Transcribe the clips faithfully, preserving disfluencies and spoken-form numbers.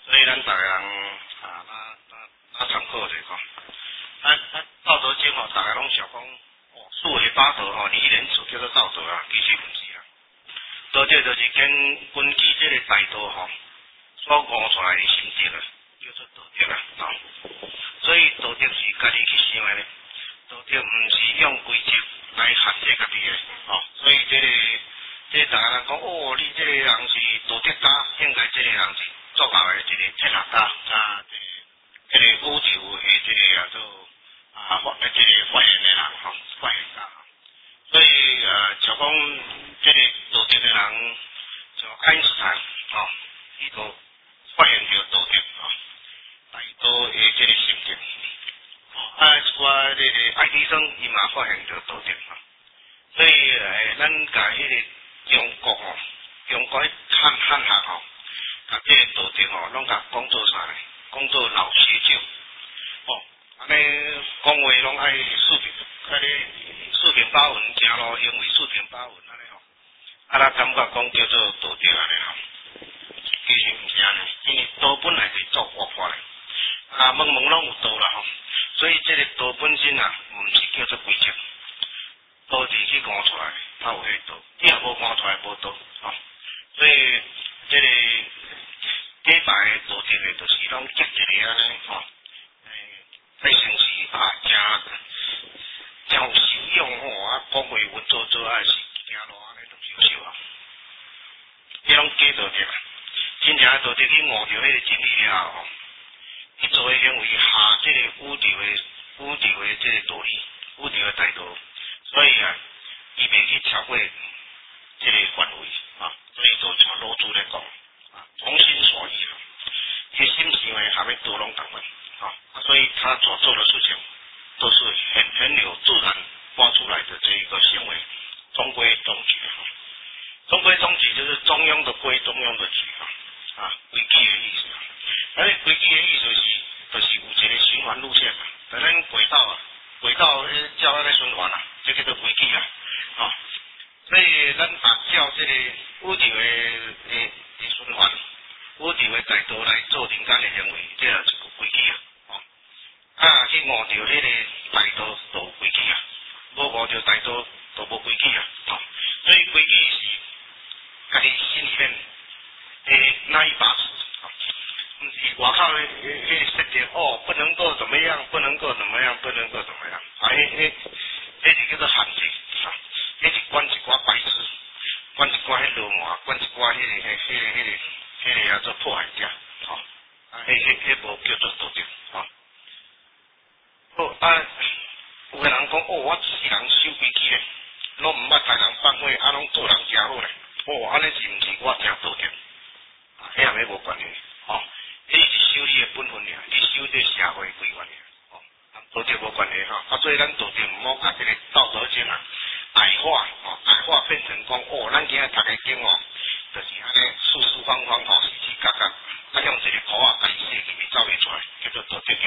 所以咱大家人啊，那那那参考者讲，啊啊道德经吼，大家拢想讲，哦，四维八德吼，你一连词叫做道德啊，其实唔是啊。道德就是根根据这个大道吼，所悟出来的心得啊，叫做道德啊。啊，所以道德是家己去想的咧，道德唔是用规则来限制家己的，哦，所以这个这个大家人讲，哦，你这个人是道德家，应该这个人是作恶的一个哲学家啊，这个这个宇宙的这个啊做啊发这个发言的人吼，发言家。所以呃，像讲这个道德的人，像爱因斯坦吼，伊都发现着道德吼，大道的这个心得。啊，一寡这个爱迪生伊嘛发现着道德吼，所以诶，咱甲迄个中国吼，中国汉汉学吼，甲这个道德吼，拢甲讲做啥咧？讲做老学究。哦，安尼讲话拢爱四平，安尼四平八稳，行路行为四平八稳安尼吼。啊，咱感觉讲叫做道德安尼吼，其实毋是安尼，因为道本来是作恶法咧，啊，门门拢有道啦吼。所以这个道本身啊，毋是叫做规则，道是去讲出来，它有迄个道，你若无讲出来无道，吼。所以这个假白的道德的，就是拢结一个安尼吼，诶，迄成是啊，真真有修养吼，啊，讲话文做做啊是行路安尼就优秀啊，迄拢假道德啊，真正的道德去悟着迄个真理了吼。伊做诶行为下即个宇宙诶宇宙诶即个道理，宇宙诶大道，所以啊，伊袂去超过即个范围啊，所以就像老祖咧讲啊，从心所欲啊，伊心想诶下面道拢同款啊，所以他所做的事情都是很很有自然发出来的这一个行为，中规中矩啊，中规中矩就是中庸的规，中庸的矩啊，啊，规矩的意思啊。而且规矩的意思是，就是有一个循环路线啊，在咱轨道啊，轨道照安尼循环啊，这叫做规矩啊，啊，所以咱按照这个宇宙的诶诶循环，宇宙的大道来做人间的行为，这也是一个规矩啊，哦，啊去悟着迄个大道都有规矩啊，无悟着大道都无规矩啊，哦，所以规矩是家己心里面诶那一把尺。不是外口迄迄设定哦，不能够怎么样，不能够怎么样，不能够怎么样，啊，迄迄迄是叫做限制啊，迄是管一寡白痴，管一寡迄流氓，管一寡迄个迄迄个迄个迄个叫做破坏者，吼，啊，迄迄迄无叫做道德，吼。好啊，有个人讲哦，我世人守规矩咧，拢毋捌待人放火，啊，拢做人真好咧，哦，安尼是毋是我真道德？啊，迄样迄无关系，吼。你是修你的本分尔，你修这社会规范尔，哦，道德无关系吼，啊，所以咱道德毋好甲这个道德经啊矮化，哦，矮化变成讲哦，咱今日读个经哦，就是安尼四四方方吼，四四角角，啊用一个口啊甲伊写进去走袂出来，叫做道德经。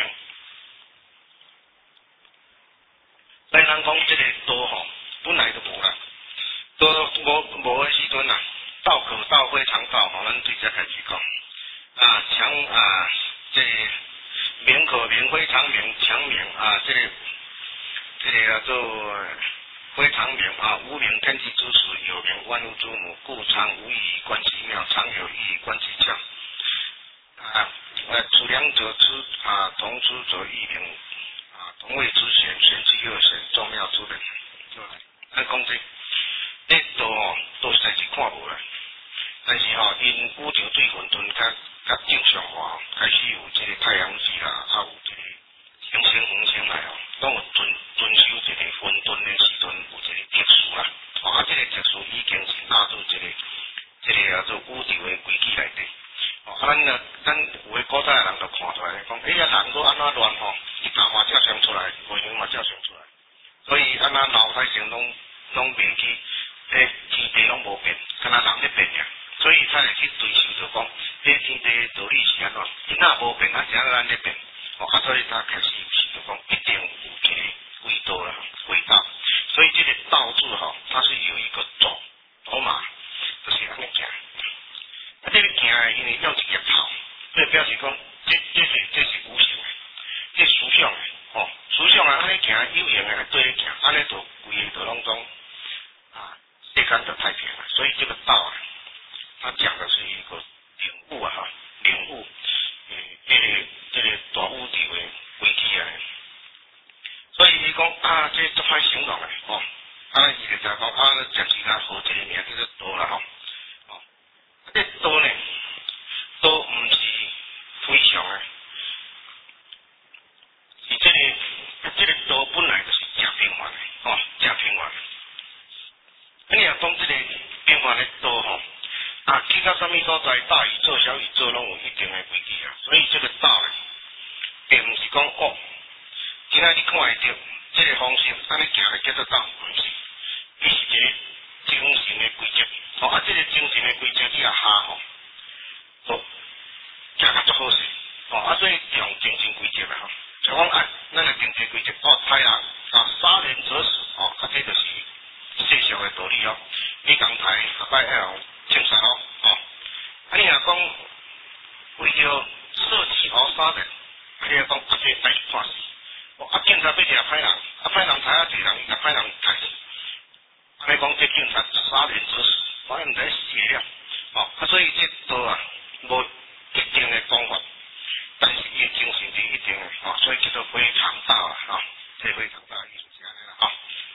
所以咱讲这个道吼，本来就无啦，道无无的时阵啊，道可道非常道吼，咱对这开始讲。啊，强啊，这名可名非常名，强名啊，这个这个叫做非常名啊，无名天地之始，有名万物之母，故常无以观其妙，常有以观其巧。啊，呃，此两者之啊，同之则异名啊，同谓之玄，玄之又玄，众妙之门。咱讲这这道哦，都实在是看无啦。但是吼、哦，因宇宙对混沌较较正常化，开始有这个太阳系啦，啊有这个星星恒星来哦，拢有遵遵守这个混沌的时阵有这个特殊啦，哦啊，这个特殊已经是纳入这个这个叫做宇宙的规矩内底。哦，啊，咱呢，咱有诶古早诶人就看出来，讲，哎呀，人都安怎乱吼，一打马照想出来，外形嘛照想出来，所以安那脑袋成拢拢袂去，诶，天地拢无变，敢若人咧变尔。所以才会去追求着讲，这天地道理是安怎？因若无变，啊，怎样咱咧变？哦，啊，所以他开始就讲，一定有一个轨道啦，轨道。所以这个道字吼，它是有一个走走马，就是安尼行。啊，这个行因为用一个头，对表示讲，这这是这是无形的，这思想的，哦，思想啊，安尼行有形的对行，安尼就规个就拢总啊，世间就太平了。所以这个道啊，它讲的是一个领悟啊，哈，领悟，诶，这个这个大宇宙的规矩啊。所以伊讲啊，这足歹形容的，哦，啊，伊就讲啊，暂时甲好一个名叫做道啦，吼，哦，这道呢，道毋是非常的。是这个，这个道本来就是真平凡的，吼，真平凡。你若讲这个平凡的道吼，啊，去到什么所在，大宇宙、小宇宙拢有一定的规矩啊。所以这个道呢，并毋是讲哦，今仔日看会到这个方式，安尼行来叫做道，毋是，伊是一个精神的规则。哦，啊，这个精神的规则你也下吼，好，行甲足好势。哦，啊，所以用精神规则啦，吼。就讲啊，咱来定这规则哦，歹人啊，杀人者死哦，啊，这就是世俗的道理哦。你讲歹，下摆要请杀咯哦。啊，你若讲为着设计而杀人，啊，你若讲啊，这爱判死。哦，啊，警察要抓歹人，啊，歹人杀啊一个人，伊甲歹人杀死。安尼讲这警察杀人者死，反正毋知死了。哦，啊，所以这道啊，无一定的方法。但是伊精神是一定的，哦，所以叫做非常道啊，哦，这非常道的意思是安尼啦，哦。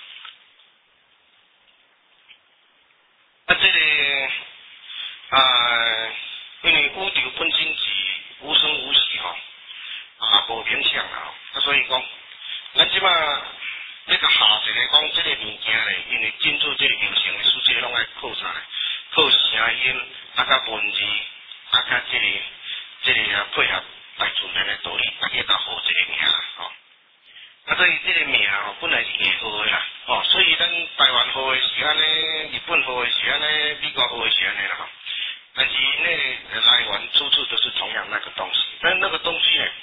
啊，这个啊，因为宇宙本身是无生无死吼，啊，无冥想啊，啊，所以讲，咱即马这个下一个讲这个物件咧，因为进入这个有形的世界，拢爱靠啥？靠声音，啊，甲文字，啊，甲这个这个啊配合。来自然的道理，大家甲好这个名啦，吼、哦。啊，所以这个名吼、哦，本来是艺号的啦，哦，所以咱台湾号的是安尼，日本号的是安尼，美国号的是安尼啦，吼。但是那来源处处都是同样那个东西，但那个东西呢，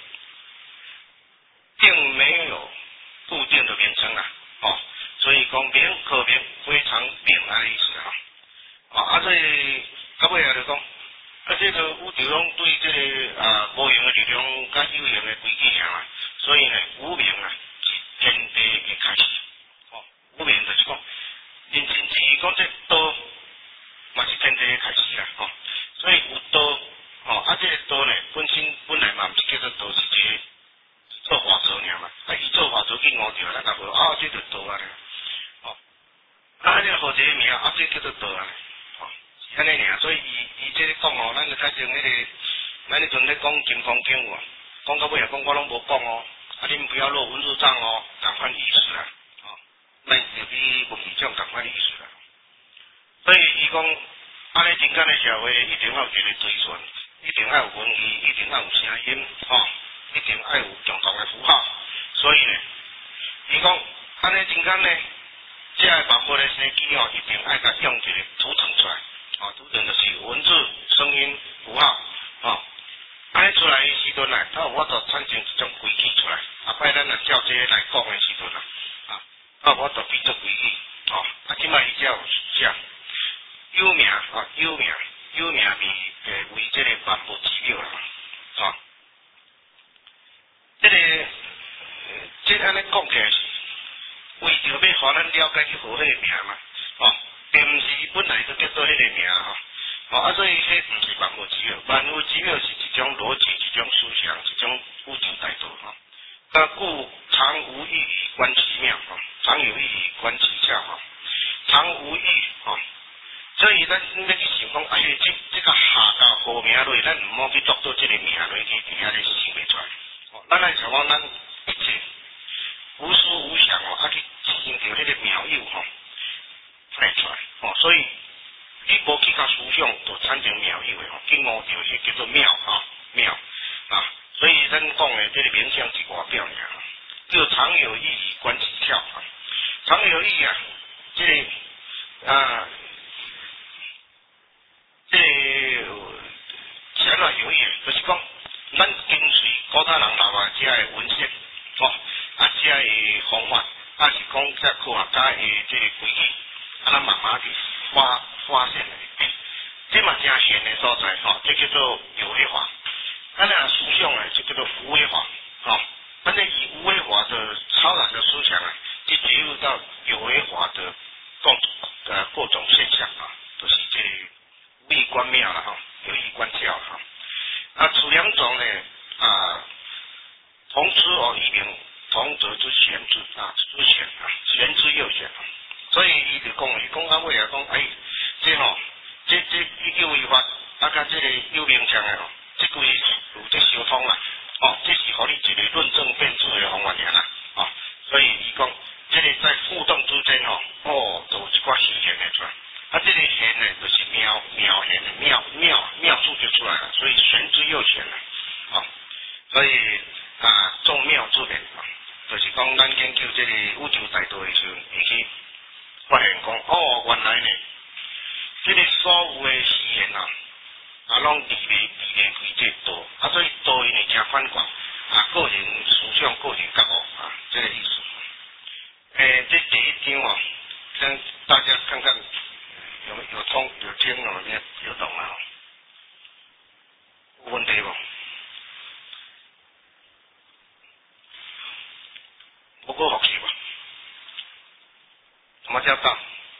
并没有固定的名称啊，哦，所以讲名可名非常名啊的意思哈，哦，啊，所以到尾啊就讲。啊，这个宇宙拢对这个啊无形的力量甲有形的规矩尔嘛，所以呢，无名啊是天地的开始。哦，无名就是讲，认真之讲这道嘛是天地的开始啦。哦，所以有道，哦，啊这个道呢本身本来嘛毋是叫做道，是一个做化作尔嘛。啊，伊做化作去悟着，咱甲说啊，这就道啊咧。哦，啊，你好一个名，啊，这叫做道啊。安尼尔，所以伊伊这个讲哦，咱就睇像迄个，咱迄阵咧讲金刚经哦，讲到尾啊讲我拢无讲哦，啊恁不要落文字账哦，同款意思啦，哦，咱就比文字账同款意思啦。所以伊讲，安尼人间的社会一定要有一个追顺，一定要有文字，一定要有声音，哦，一定要有共同的符号。所以呢，伊讲安尼人间呢，这个百货的生机哦，一定爱甲用一个图腾出来。哦，图腾就是文字、声音、符号，哦，安尼出来的时阵呢，它有法度产生一种规矩出来。啊，摆咱若照这来讲的时阵啊，啊，啊，我度变做规矩，哦，啊，即摆伊只有写有名啊，有名，有名为诶为这个万物之妙啦，哦，这个这安尼讲起来是为着要互咱了解去好迄个名嘛，哦。并毋是本来就叫做迄个名吼，哦啊，所以迄毋是万物之妙，万物之妙是一种逻辑、一种思想、一种宇宙大道吼。那故常无异于观其妙吼，常有异于观其巧吼，常无异吼。所以咱要去想讲，哎，这这个下到好名落，咱毋好去读到这个名落去，底下咧想袂出来。哦，咱来想讲，咱一切无思无想哦，啊去寻着迄个妙有吼。带出来，哦，所以你无去甲思想，就产生妙有的吼，去悟着迄叫做妙哈妙啊，所以咱讲的这个名相是外表尔，叫常有意义观其巧啊，常有意义啊，这个、啊，这啥来有意义？就是讲，咱跟随古早人留下这个文献，哦，啊，这个方法，啊是讲这科学家的这个规矩。啊，咱慢慢去发发现的，这嘛正玄的所在吼，这叫做有为法。咱此两种呢啊，同之而异名，同则之玄之啊之玄啊，玄之又玄啊。所以伊就讲，伊讲到尾啊讲，哎，这吼、哦，这这一九违法，啊，甲这个有名相的吼，这规有这相通啦，哦，这是互你一个论证辩证的方法尔啦，哦，所以伊讲，这个在互动之间吼、哦，哦，就有一寡显现的出来，啊，这个显呢，就是妙妙显的妙妙妙处就出来了，所以玄之又玄了，哦，所以啊，众妙之源啊，就是讲咱研究这个宇宙大道的时候，会去发现讲，哦，原来呢，这个所有的实验啊，啊，拢离袂离袂开这道，啊，所以道因会真反观，啊，个人思想、个人觉悟啊，这个意思。诶，这第一章哦，让大家看看有有通有听了没有懂了？有问题不？不够好奇吧？什么叫道？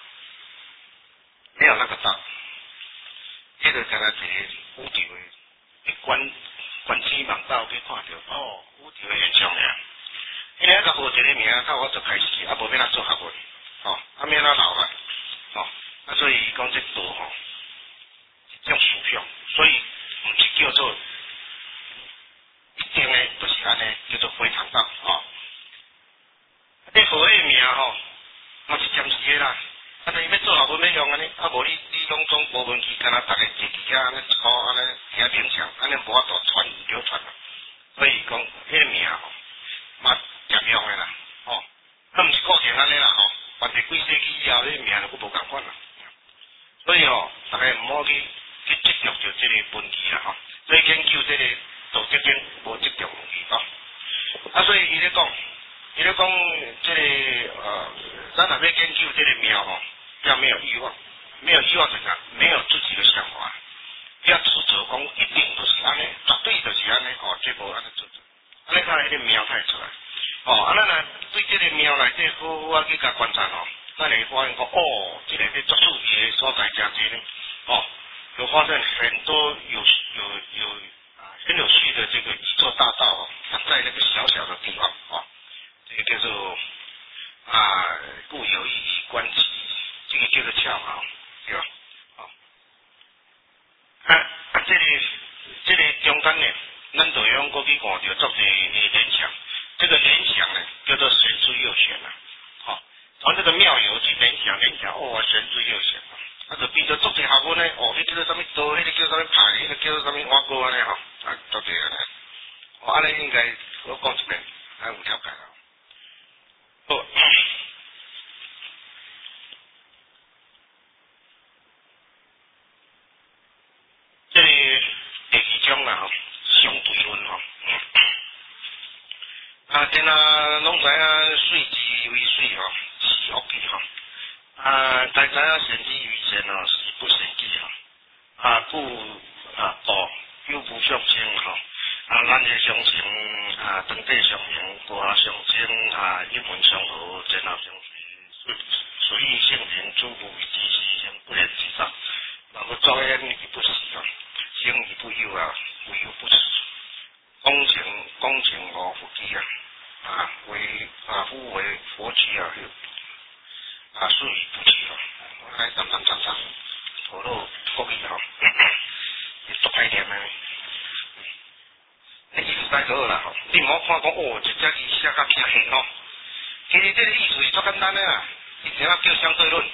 没有那个道，这个刚才是宇宙的一观观天望道去看到，哦，宇宙的现象呀。因为甲无一个名，靠我就开始，啊，无免他做学问，哦，啊免他老了，哦，啊，所以伊讲这道吼，一种思想，所以唔是叫做一定的，不是安尼，叫做非常道，哦。你好个名吼，嘛是暂时的啦，啊，你要做学问要用安尼，啊，无你你拢总无问题，干那逐个自己啊安尼考安尼听冥想，安尼无法度传流传啦，所以讲迄个名吼，嘛。常用的啦，哦，那毋是固定安尼啦，吼、哦，凡是几世纪以后，你名就无共款啦。所以哦，大家毋好去去执着着这个问题啦，吼、哦，所以研究这个道德经无执着问题哦。啊，所以伊咧讲，伊咧讲这个呃，咱若要研究这个庙吼，要没有欲望，没有欲望是啥？没有自己的想法，不要执着讲一定就是安尼，绝对就是安尼，哦，这无安尼做做，安尼看迄个庙太出来。哦，啊，咱若对这个庙内底好好啊去甲观察哦，咱会发现讲，哦，这个咧足趣味的所在真侪呢，哦，有发现很多有有有啊很有趣的这个宇宙大道哦，在那个小小的地方哦，这个叫做啊故有意以观其，这个叫做巧啊，对吧？哦，啊啊，这个这个中间呢，咱就用过去看到足侪的联想。这个联想呢，叫做玄之又玄啊，好、哦，从这个妙有去联想联想，哦，玄之又玄啊，啊，就变做足些学问呢，哦，迄叫做什么道，迄个叫做什么牌，迄个叫做什么挖沟安尼吼，啊，足些安尼，哦，安尼应该我讲一遍，还有了解啦。好，这里第二章啦吼，相对论吼。啊，电啊，拢知影水之为水吼，是恶气吼。啊，大知影神之于神吼，是不神机吼。啊，故啊道有无相称吼。啊，咱嘅相称啊，当地相形，歌相称啊，英文相合，真后相随，随意性灵，诸不为之事性，不言之上。然后庄严而不实啊，行而不有啊，无有不实。恭请恭请我佛机啊，啊为啊夫为佛机啊，啊顺以不起啊，我来淡淡淡淡，吐露国语啊，你做歹念啊，你意思太好啦吼，你唔好看讲哦，这只字写甲偏黑吼，其实这个意思是足简单的啦，伊只要叫相对论，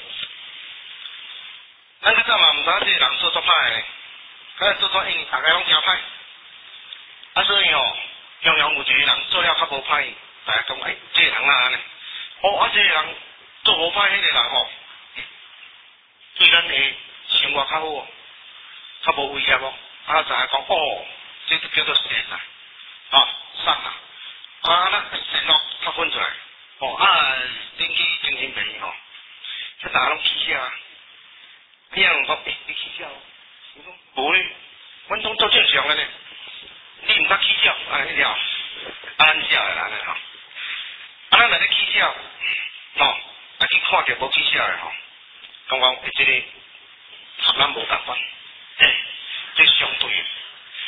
咱较早嘛唔知这个人做足歹的，可能做足因大家拢真歹。啊，所以吼，常常有一个人做了较无歹，大家讲，哎，这个人啊安尼，哦，啊，这个人做无歹，迄个人吼，对咱的生活较好，较无威胁哦，啊，就系讲，哦，这就叫做善啊，哦，善啊，啊，咱善恶较分出来，哦，啊，恁去精神病院吼，这大家拢起笑啊，你人讲，诶，你起笑，我讲无咧，阮拢做正常的呢。你毋捌起笑，安尼了，安笑的安尼吼。啊，咱来咧起笑，吼，啊去看着无起笑的吼，讲讲诶，即个和咱无共款，嘿，这相对，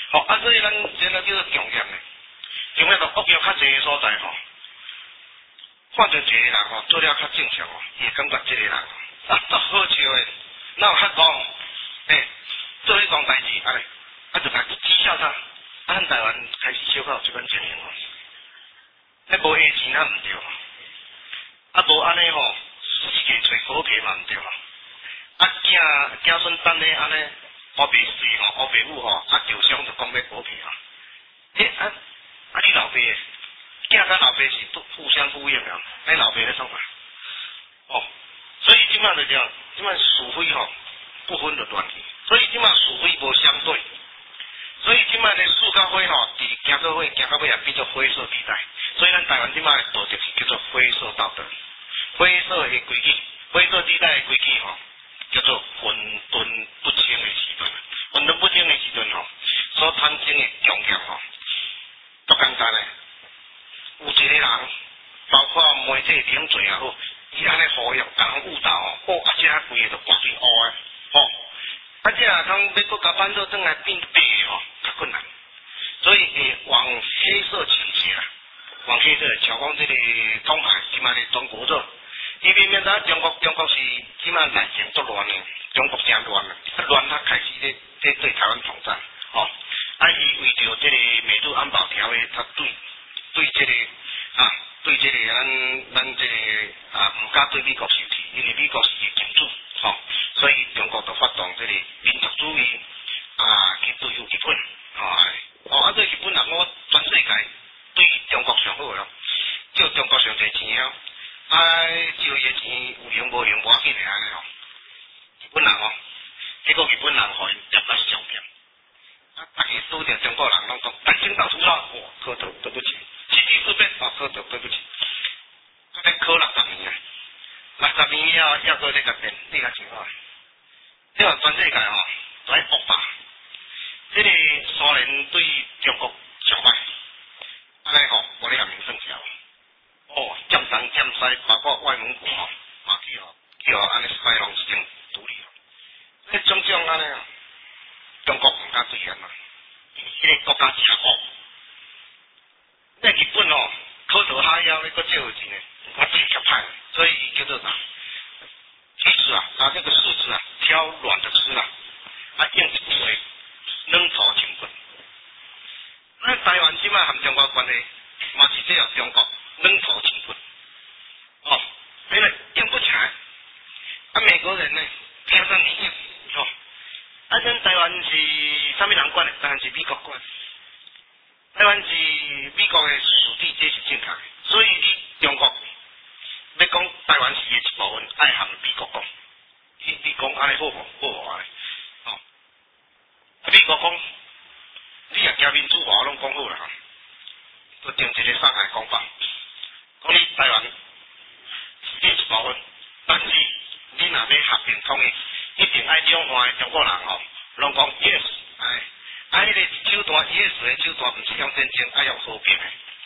好、哦，啊，所以咱这个叫做强业呢，强业就恶业较济的所在吼，看到一个人吼做了较正常吼，伊会感觉这个人啊，足好笑的，哪有较讲，诶，做迄桩代志，安尼，啊就来讥笑他，啊，咱台湾开始小可有即款情形吼，迄无下钱啊毋对，啊无安尼吼，四界找好客嘛毋对，啊囝囝孙等咧安尼。我袂水吼，我爸母吼，啊受伤就讲要补赔啊。诶啊啊！你老爸，囝甲老爸是互相呼应啊。哎，老爸咧创啥？哦，所以即摆就讲，即摆是非吼不分就乱去，所以即摆是非无相对，所以即摆咧树甲花吼，伫行到尾行到尾也变做灰色地带，所以咱台湾即摆道德是叫做灰色道德，灰色的规矩，灰色地带的规矩吼。叫做混沌不清的时阵，混沌不清的时阵吼，所产生的强业吼，足简单的。有一个人，包括媒体顶罪也好，伊安尼呼吁，甲人误导吼，哦，啊，这规个就半水乌的，吼、哦，啊，这啊通要搁甲翻做转来变白的吼，较困难，所以会往黑色倾斜啦，往黑色，像讲这个东海，即卖咧中国做。伊明明咱中国，中国是即摆内政作乱的，中国真乱啊！啊乱他开始咧咧对台湾统战，吼、哦！啊伊为着即个美日安保条约，他对对即、这个啊对即个咱咱即个啊毋敢对美国受气，因为美国是伊金主，吼、哦！所以中国就发动即个民族主义啊去对付日本，吼、哦！哦啊对日本人，我全世界对中国上好咯，借中国上侪钱啊！啊，借伊钱有用无用无要紧的安尼吼，日本人吼，结果日本人互因接来上骗，啊，大家拄着中国人拢讲，单身到处啦，哇，磕头对不起，七七四变，哦，磕头对不起，啊，咧磕六十年啊，六十年以后要做这个变，你看情况，即个全世界吼来恶霸，即个苏联对中国上歹，安尼吼，无咧下面算条。哦，占东占西，包括外蒙古吼，嘛去吼，去吼安尼西拢是种独立吼。迄种种安尼啊，中国毋敢对嫌嘛，因为迄个国家诚恶。那日本吼，口头哈腰咧，搁借有钱咧，我自己较歹，所以叫做啥？其实啊，啊这个柿子啊，挑软的吃啦，啊硬的不为，软土清棍。那台湾即摆含中国关系，嘛是这样中国。软土清棍，哦，因为硬不起来。啊，美国人呢，听上你硬，哦，啊，咱台湾是啥物人管的？台湾是美国管。台湾是美国的属地，这是正确的。所以你中国要讲台湾是的一部分，爱含美国讲。你你讲安尼好无？好无安尼？哦，啊，美国讲，你若加民主化，我拢讲好啦哈。都定一个上海讲法。讲你台湾是你一部分，但是你若要和平统一，一定爱两岸的中国人吼，拢讲 yes， 哎，啊，迄个手段 yes 的手段，毋是用战争，爱用和平的。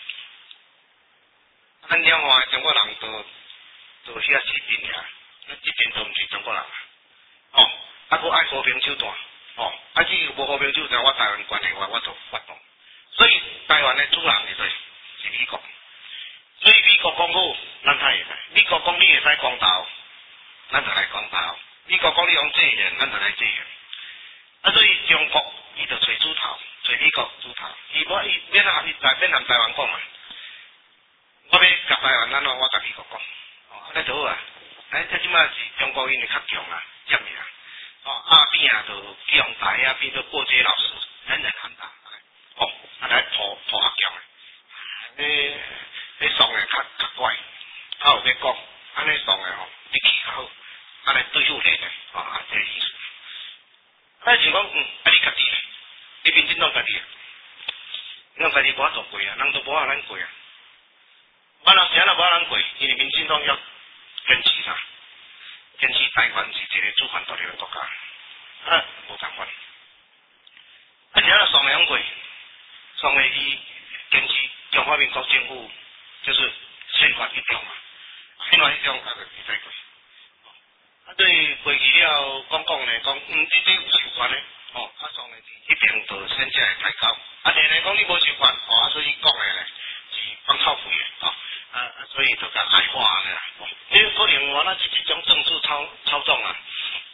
咱两岸的中国人都都遐起兵尔，那这边都毋是中国人，哦，啊，佫爱和平手段，哦，啊，只要无和平手段，我台湾关系我我就发动，所以台湾的主人是谁？是美国。所以美国讲好，咱才会使；美国讲你会使公道，咱就来公道；美国讲你用制宪，咱就来制宪。啊，所以中国伊就找主头，找美国主头，伊无伊免啊，伊来免含台湾讲嘛。我要甲台湾，咱我甲美国讲，哦，安尼就好啊。哎，这即摆是中国因为较强啊，占尔。哦，啊边啊就基隆台啊，变做过街老师，人人喊打。哦，啊来拖拖较强的，你。你爽诶较较乖，啊有要讲，安尼爽诶吼，你气较好，安尼对付你咧，啊，这个意思。啊，就讲嗯，啊你家己咧，你民进党家己啊，咱家己无法做过啊，人都无法咱过啊。我若啥都无法咱过，因为民进党要坚持啥？坚持台湾是一个主权独立诶国家，啊，无相关。啊，啥都爽诶用过，爽诶伊坚持中华民国政府。就是宪法一条嘛，宪法一条啊就袂使过。啊，对过去了讲讲呢，讲嗯，这这有有关呢， 哦，啊，从呢是迄边就先才会抬高，啊，另个讲你无习惯，哦，啊，所以讲的呢是放臭屁的，哦，啊啊，所以就甲爱化安尼啦，哦，你可能我那是一种政治操操纵啊，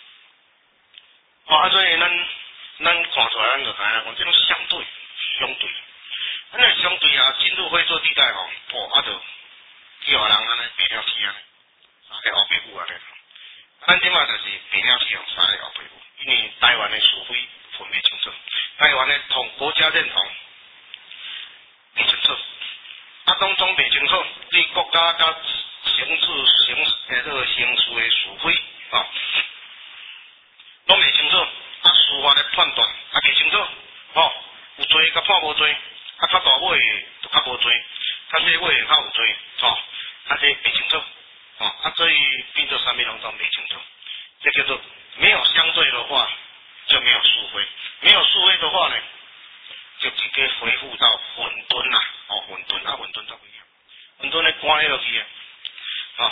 哦，啊，所以咱咱看出来，咱就知影讲这种相对相对，咱若相对啊进入灰色地带吼，哦，啊就叫人安尼白了去安尼，三个黑白母安尼，咱即马就是白了去哦，三个黑白母。因为台湾的是非分袂清楚，台湾的同国家认同袂清楚，啊当中袂清楚，对国家甲城市城诶这个城市的是非啊，拢袂清楚，啊司法的判断啊袂清楚，哦有罪甲判无罪，啊较大尾就较无罪，较细尾较有罪，吼、哦，啊这袂清楚，哦啊所以变做啥物拢都袂清楚，这叫做。没有相对的话，就没有是非；没有是非的话呢，就直接恢复到混沌啦。哦，混沌啊，混沌都不一样。混沌咧关起落去啊，哦。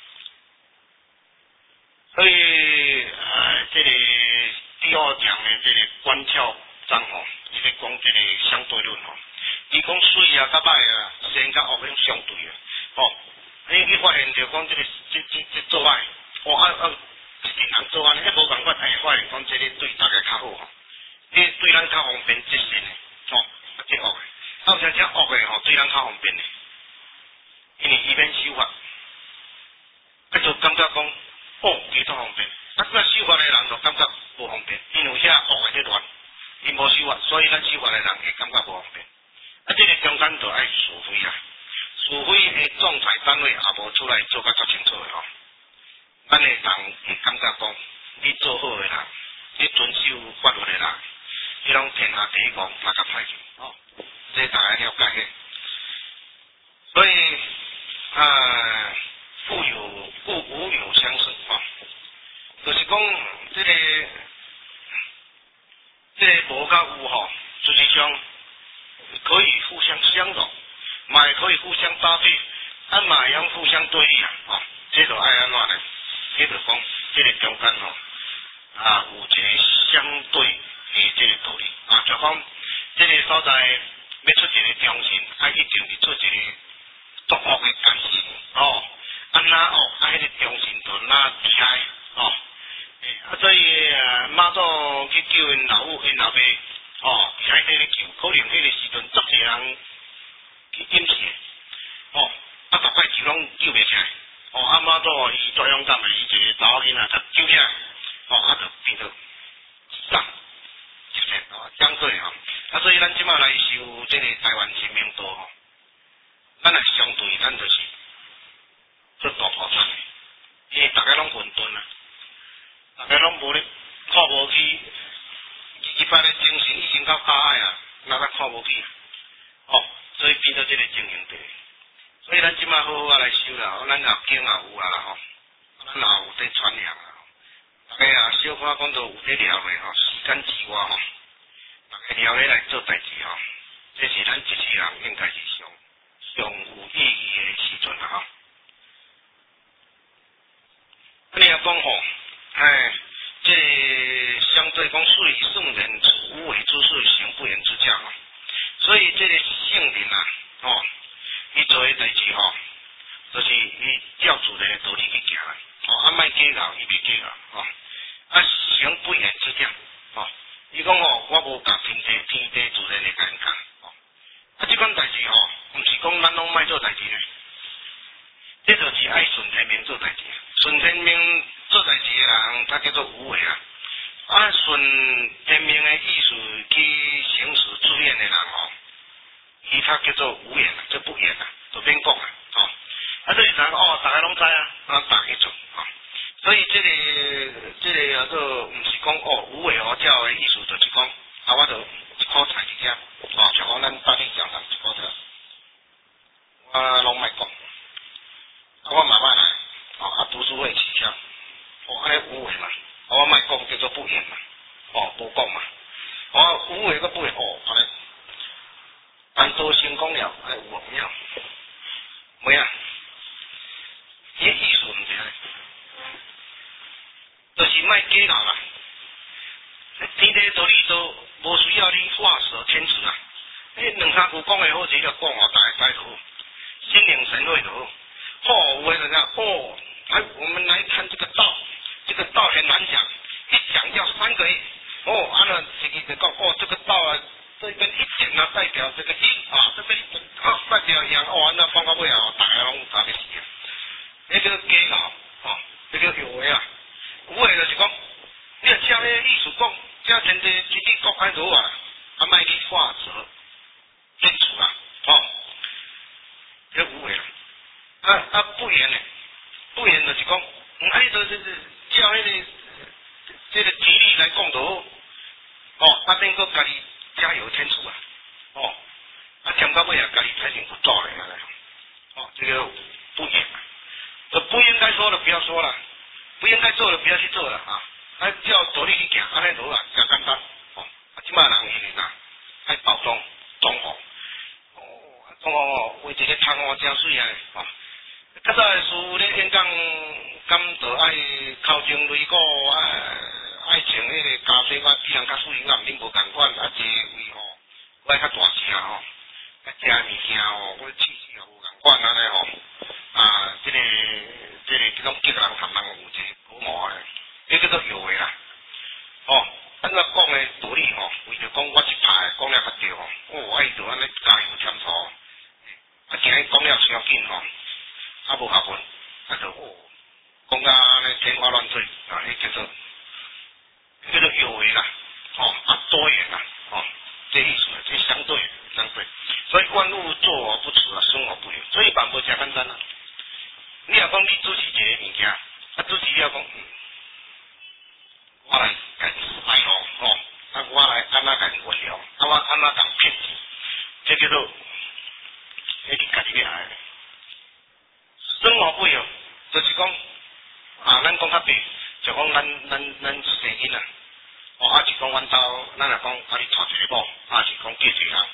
所以，呃，这个第二讲的这个关窍章吼，伊咧讲这个相对论吼，伊讲水啊、甲歹啊、先甲恶用相对啊，哦。你你发现着讲这个这这这做歹，哦啊啊。一定人做安尼，迄无办法，会发现讲这个对大家较好吼，你对咱较方便直线的，吼、哦，啊这恶的，啊有啥恶的吼，对咱较方便的，因为伊免守法，啊就感觉讲，哦，几多方便，啊那守法的人就感觉无方便，因为有遐恶的在乱，伊无守法，所以咱守法的人会感觉无方便，啊这个中间就爱是非啊，是非的仲裁单位也无出来做甲较清楚的吼。咱的人会感觉讲，你做好的人，你遵守法律的人，你拢天下第一个，大家歹去，哦，这大家了解嘅。所以，啊，富有故无有相似，哦，就是讲，这个，这个无甲有吼，就是讲可以互相相容，嘛可以互相搭配，啊嘛会互相对立啊，哦，这就爱安怎呢？迄就讲，这个中间吼，啊有一个相对的这个道理啊，就讲这个所在要出一个中心，啊一定是出一个独恶的干事哦，啊哪恶啊迄个中心就哪厉害哦，啊所以啊马祖去救因老母因老爸哦，喺迄个救，可能迄个时阵足侪人去淹死哦，啊逐摆救拢救袂起来。哦，阿妈做伊作用感的，伊一个查某囡仔就救起来，哦，啊就变做上，就是哦，相对吼，啊所以咱即马来修这个台湾新民道吼，咱来相对，咱就是做大破产的，因为大家拢混沌啊，大家拢无咧看无起，一般的精神已经到大爱啊，那咱看无起啊，哦，所以变做这个经营地。所以咱即马好好啊来修啦，咱也经也有啊啦吼，咱也有在传扬啊，大家啊小可讲到有在聊的吼，时间之外吼，大家聊起来做代志吼，这是咱一世人应该是上上有意义的时阵啦吼。啊，你也讲吼，哎，这相对讲属于圣人处无为之事，行不言之教吼，所以这个圣人啊，哦。伊做诶代志吼，就是伊照自然诶道理去行啦，哦，啊，莫计较，伊袂计较，哦，啊，行不言之教，哦，伊讲吼，我无甲天地天地自然诶甲因讲，哦，啊，即款代志吼，毋是讲咱拢莫做代志呢，这就是爱顺天命做代志，顺天命做代志诶人，他叫做无为啊，啊，顺天命诶意思去行使自愿诶人吼。伊他叫做无言啊，就不言啊，就免讲啊，哦，啊，这是啥个？哦，大家拢知啊，啊，大家做啊，所以这个这个啊，个毋是讲哦无为而教的意思，就是讲啊，我就一颗菜一只，哦，像讲咱大理讲啦，一颗菜，我拢莫讲，啊，我慢慢来，哦，啊，读书会取消，哦，安尼无为嘛，啊，我莫讲叫做不言嘛，哦，无讲嘛，哦，无为个不言，哦，安尼。但都成功了，哎，有冇有？冇啊！伊意思毋是安尼，就是莫计较啦。天地道理都无需要你画蛇添足啊！你两三句讲的好，只要讲哦，大家知道，心领神会的好。哦，有的人讲哦，来我们来看这个道，这个道很难讲，一讲要三个月。哦，按照这个就讲哦，这个道啊，这边一点呢代表这个一啊，这边啊代表阳，哦，那放到尾啊，大家拢打得死啊。那个假搞哦，那个有为啊，有为就是讲，你要将迄意思讲，将真正自己讲安如啊，啊卖去画蛇添足啊，哦，这有为啦。啊啊不言呢，不言就是讲，嗯，啊，迄个就是照迄个这个吉利来讲就好，哦，啊，免个家己加油添醋啊，哦，啊，添到尾啊，家己才成不做嘞，哦，这个不言啊，这不应该说的不要说了，不应该做的不要去做了啊，啊，照道理去行，安尼就好啊，真简单，哦，啊，即摆人伊是哪，爱包装装潢，哦，装潢哦，为一个窗户真水啊，哦。较早诶书咧演讲，敢着爱头前擂鼓，爱爱穿迄个咖啡我比人较水，我毋免无共款，啊，一位吼，我爱较大声吼，啊，食物件吼，我气势也无共款安尼吼，啊，即、这个即、这个即种激人含人有一个好毛诶，迄叫做有诶啦，哦，按怎讲诶道理吼，为着讲我一派讲了较对吼，哦，爱着安尼加油添醋，啊，今日讲了伤紧吼。啊，无下分，啊就哦，讲甲安尼天花乱坠，啊，迄叫做叫做有为啦，哦，啊多元啦，哦，这意思啊，这相对相对，所以万物作而不辞啊，生而不有，所以万无真简单啦。你若讲你主持一个物件，啊主持了讲，嗯，我来甲你摆咯，吼，啊我来安怎甲你原谅，啊我安怎甲骗你，这叫做，迄你家己要来。生活不有，就是讲啊，咱讲较对，就讲咱咱咱生囡仔，哦，啊是讲阮兜，咱若讲啊你娶一个某，啊是讲嫁一个人，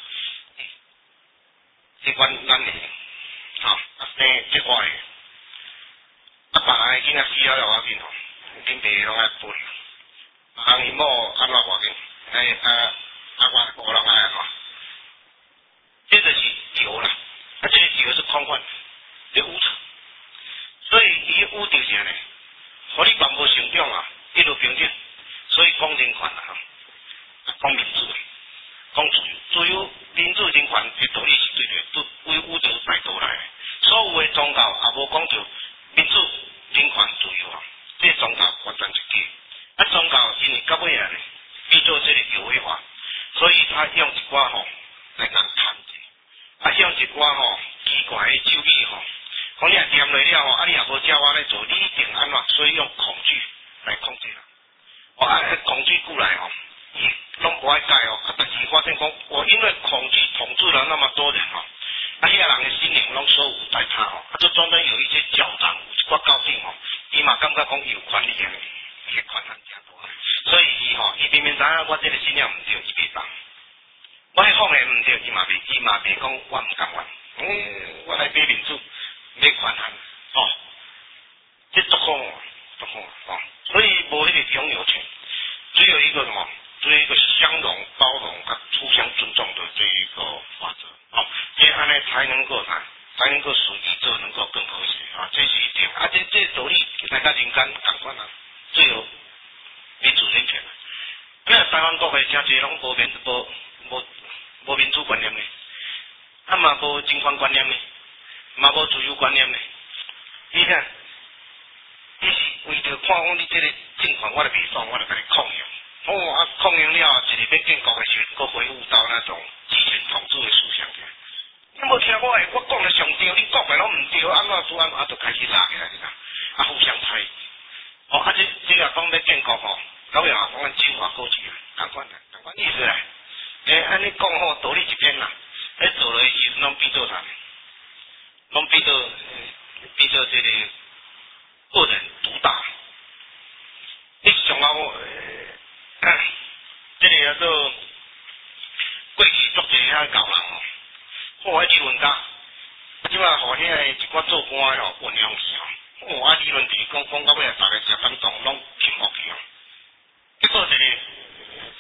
即阮咱诶，吼，啊生即我诶，啊别人诶囡仔死了了我紧吼，恁爸拢爱保留，别人伊某安怎我紧，哎啊啊我无人爱吼，这就是有啦，啊这个有是空泛，这无常。所以伊有就是安尼，互你万无成长啊，一路平等，所以讲人权啊，啊讲民主，讲自由，自由民主人权诶道理是对的，都为宇宙带倒来的。所有诶宗教也无讲着民主、人权、自由啊，这个宗教完全是假。啊宗教因为到尾啊呢，变做这个有为化，所以他用一寡吼来人谈者，啊用一寡吼奇怪诶咒语吼。讲你若念落了吼，啊你也无照我来做，你一定安怎？所以用恐惧来控制啦。哦，啊，恐惧过来吼，伊拢不爱改哦。啊，但是发现讲，我因为恐惧统治了那么多人吼，啊，遐人的心灵拢所有在他吼，啊，就专门有一些教堂、一寡教廷吼，伊嘛感觉讲伊有权利安尼，伊个权限真大，所以伊吼，伊明明知影我这个信仰毋对，伊袂当。我迄方面毋对，伊嘛袂，伊嘛袂讲我毋甘愿，嗯，我来买民主。没权限，哦，这足好啊，足好啊，哦，所以无迄个拥有权，只有一个什么，只有一个相容、包容、和互相尊重的这一个法则，哦，这样呢才能够啥，才能够使宇宙能够更和谐啊，这是一点，啊，这这道理大家人间同款啊，只有民主人权啊，因为台湾国的真济拢无民无无无民主观念的，啊嘛无人权观念的。嘛无自由观念呢，你看，你是为着看讲你这个政权我就袂爽，我就甲你抗议。哦啊，抗议了，一日要建国的时候，佮恢复到那种集权统治的思想去。你无听我诶，我讲的上对，你讲的拢毋对，安怎做安啊，就开始拉起来啦，啊互相猜疑。哦啊，这这个讲要建国吼，到尾啊，讲咱九华过去啊，同款啦，同款意思啦。诶，安尼讲吼，道理一边啦，诶做落去时拢变做啥？拢变做变做这个个人独大，你上后呃，这个叫做过去足济遐教人哦，好迄理论家，即摆互遐个一寡做官诶吼运用去吼，哦啊理论题讲讲到尾啊，大家食反动拢听落去哦，结果一个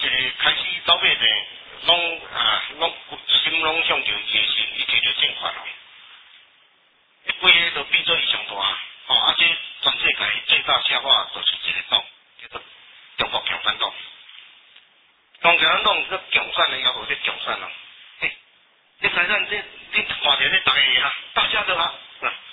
一个开始走马者，拢啊拢心拢向着伊的心，伊摕着正法哦。规个都变做伊上大，吼、哦，啊这全世界最大社会就是一个党，叫做中国共产党。中国共产党这共产的要求，这共产咯。嘿，这财产这你看着这大家啊，大家都好。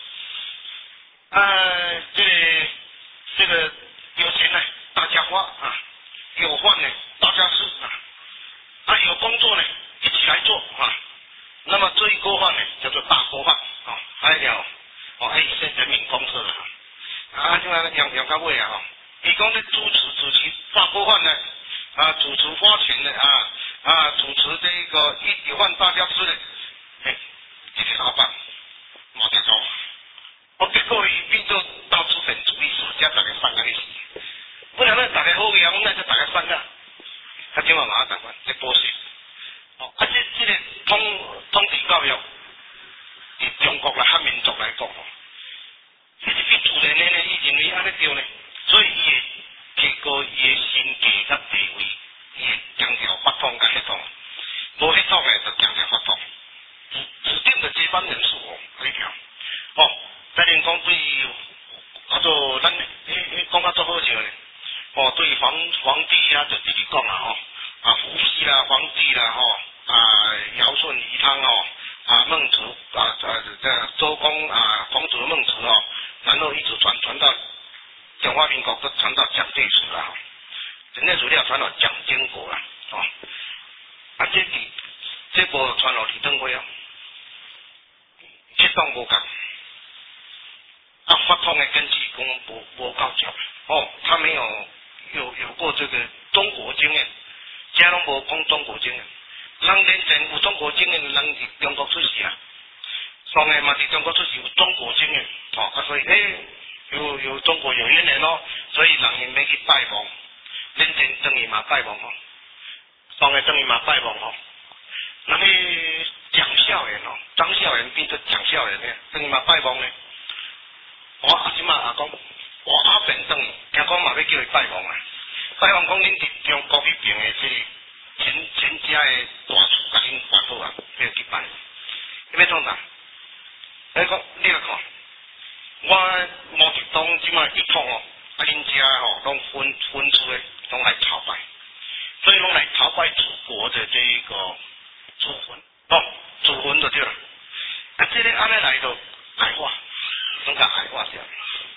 啊，这个这个有钱呢，大家花啊；有饭呢，大家吃啊；啊，有工作呢，一起来做啊。那么这一锅饭呢，叫做大锅饭啊，还有哦，还有一些人民公社的啊，另外杨杨家伟啊，哈，伊讲咧主持主持大锅饭呢，啊，主持花钱的啊啊，主持这个一碗饭大家吃的，嘿，这个老板马德忠。我结果伊变做到资本主义时，才大家散个去死。不然咱大家好样，那就大家散个。他今晚马上讲完，这剥削。哦，啊，这这个统统治教育，以中国来汉民族来讲哦，这是比自然的呢，伊认为安尼对呢，所以伊会提高伊的身价甲地位，伊会强调法统甲系统，无系统的就强调法统，指指定的接班人数哦，呢条，哦。再连讲对，叫做咱，你你讲较足好笑咧，哦，对皇皇帝啊，就直直讲啦吼，啊，伏羲啦，皇帝啦吼，啊，尧舜禹汤吼，啊，孟子啊，啊，这周公啊，孔子孟子哦，然后一直传传到中华民国，都传到蒋介石啦吼，蒋介石了传到蒋经国啦，哦，啊，这第这部传到李登辉啊，这当无讲。啊，法统的根据跟无无够足哦，他没有有有过这个中国经验，家拢无讲中国经验，人连真有中国经验的人是中国出世啊，上个嘛是中国出世有中国经验，哦啊所以诶、欸、有有中国有渊源咯，所以人因要去拜访，连真等于嘛拜访哦，上个等于嘛拜访哦，那么蒋孝严哦，张孝严变做蒋孝严呢，等于嘛拜访呢。我阿即马阿讲，我阿便转，听讲嘛要叫伊拜访啊。拜访讲恁伫中国迄边的即个全全家的大厝，甲恁办好啊，要去拜。你要创啥？你讲，你来看，我毛泽东即马一通哦，啊恁家吼拢分分出来，拢来朝拜，所以拢来朝拜祖国的这一个祖坟，哦，祖坟就对了。啊，这个安尼来就矮化。拢甲矮化掉，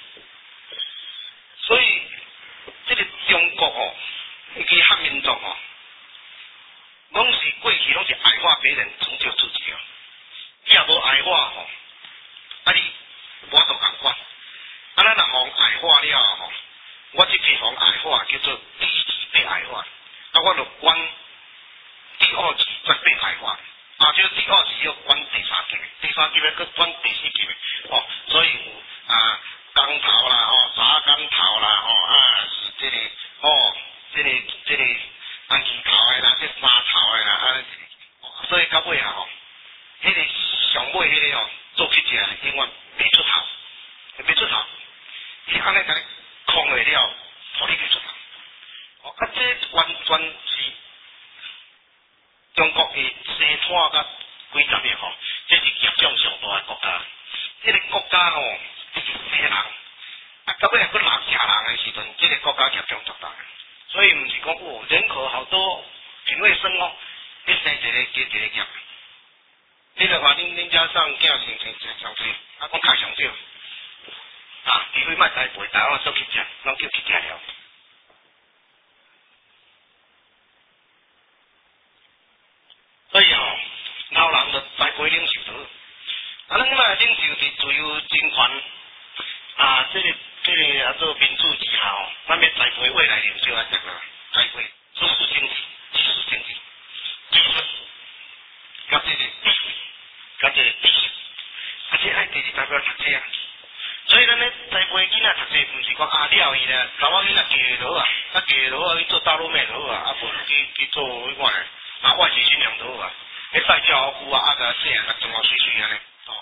所以这个中国哦，以及汉民族哦，拢是过去拢是矮化别人，成就自己哦。你若无矮化吼，啊你我就共款，啊咱若互矮化了吼，我这批互矮化叫做第一级被矮化，啊我就管第二级再被矮化。啊，就是第二级要管第三级，第三级要搁管第四级哦，所以啊，钢头啦，哦，炸钢头啦，哦啊，是这个哦，这个这个啊二头的啦，这三头的啦，啊，所以到尾啊吼，迄、那个上尾迄个哦，做起只永远袂出头，袂出头，伊安尼甲你控下了，互你袂出头，哦，啊，这完全是。中国的生产甲几十年吼，这是业障上大的国家。这个国家吼，就是死人，啊，到尾还佫拿吃人的时阵，这个国家业障足大。所以毋是讲哦，人口好多，品味深哦，你生一个结一个业。你著话恁恁家上囝生生生上济，啊，讲开上少，啊，除非卖栽培，大家做去食，拢叫去食了。所以吼，老人就栽培领袖多，啊，咱即摆领袖是自由精权，啊，这个这个啊做民主之下吼，咱要栽培未来领袖来得啦，栽培知识经济、技术经济、技术，甲这个知识，甲这个知识，而且爱第二代表读册啊。所以咱咧栽培囡仔读册，毋是讲啊了伊咧，查某囡仔嫁落啊，啊嫁落啊去做大陆妹落啊，啊无去去做迄款诶。啊，外籍新娘都好啊，你晒照好久啊，啊个细啊，中华水水安尼，哦。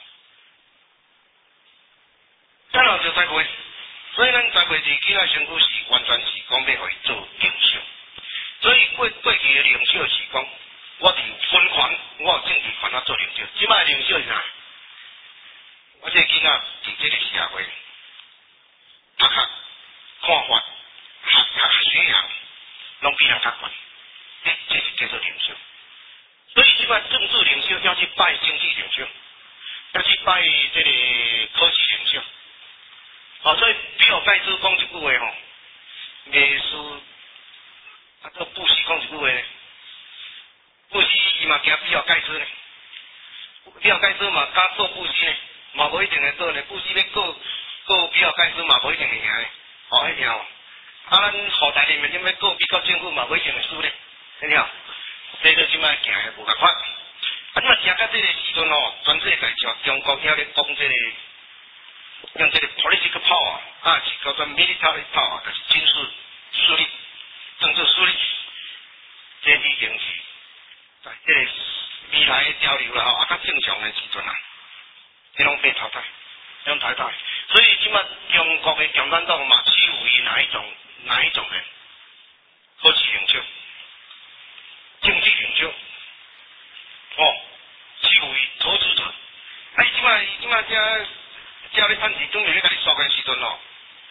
咱后就栽培，所以咱栽培是囡仔身躯是完全是讲要互伊做英雄， 所以过过去的领袖是讲，我伫分权，我有政治权啊做领袖。即摆领袖是啥？我这囡仔伫这个社会，读学、看法、学学学养，拢比人较悬。这这是叫做领袖。所以即摆政治领袖要去拜经济领袖，要去拜这个科技领袖。好、哦，所以比尔盖茨讲一句话吼，艺术啊，这布希讲一句话呢，布希伊嘛惊比尔盖茨呢，比尔盖茨嘛敢告布希呢，嘛无一定会告呢，布希要告告比尔盖茨嘛无一定会赢呢，哦，迄条，啊，咱后代人民要告美国政府嘛无一定会输呢，听听，这个即摆行的无共款，啊，即摆行到这个时阵哦，全世界就中国遐咧讲这个。用这个 political power 啊，是叫做 military power， 就是军事势力、政治势力，这已经是在这个未来的潮流啦吼，啊，较正常的时阵啊，这拢被淘汰，这拢淘汰。所以即摆中国的共产党嘛，欺负于哪一种哪一种人？科技领袖、经济领袖，哦，欺负于投资者。哎，即摆即摆遮。只要你趁钱准备咧，甲你缩的时阵哦，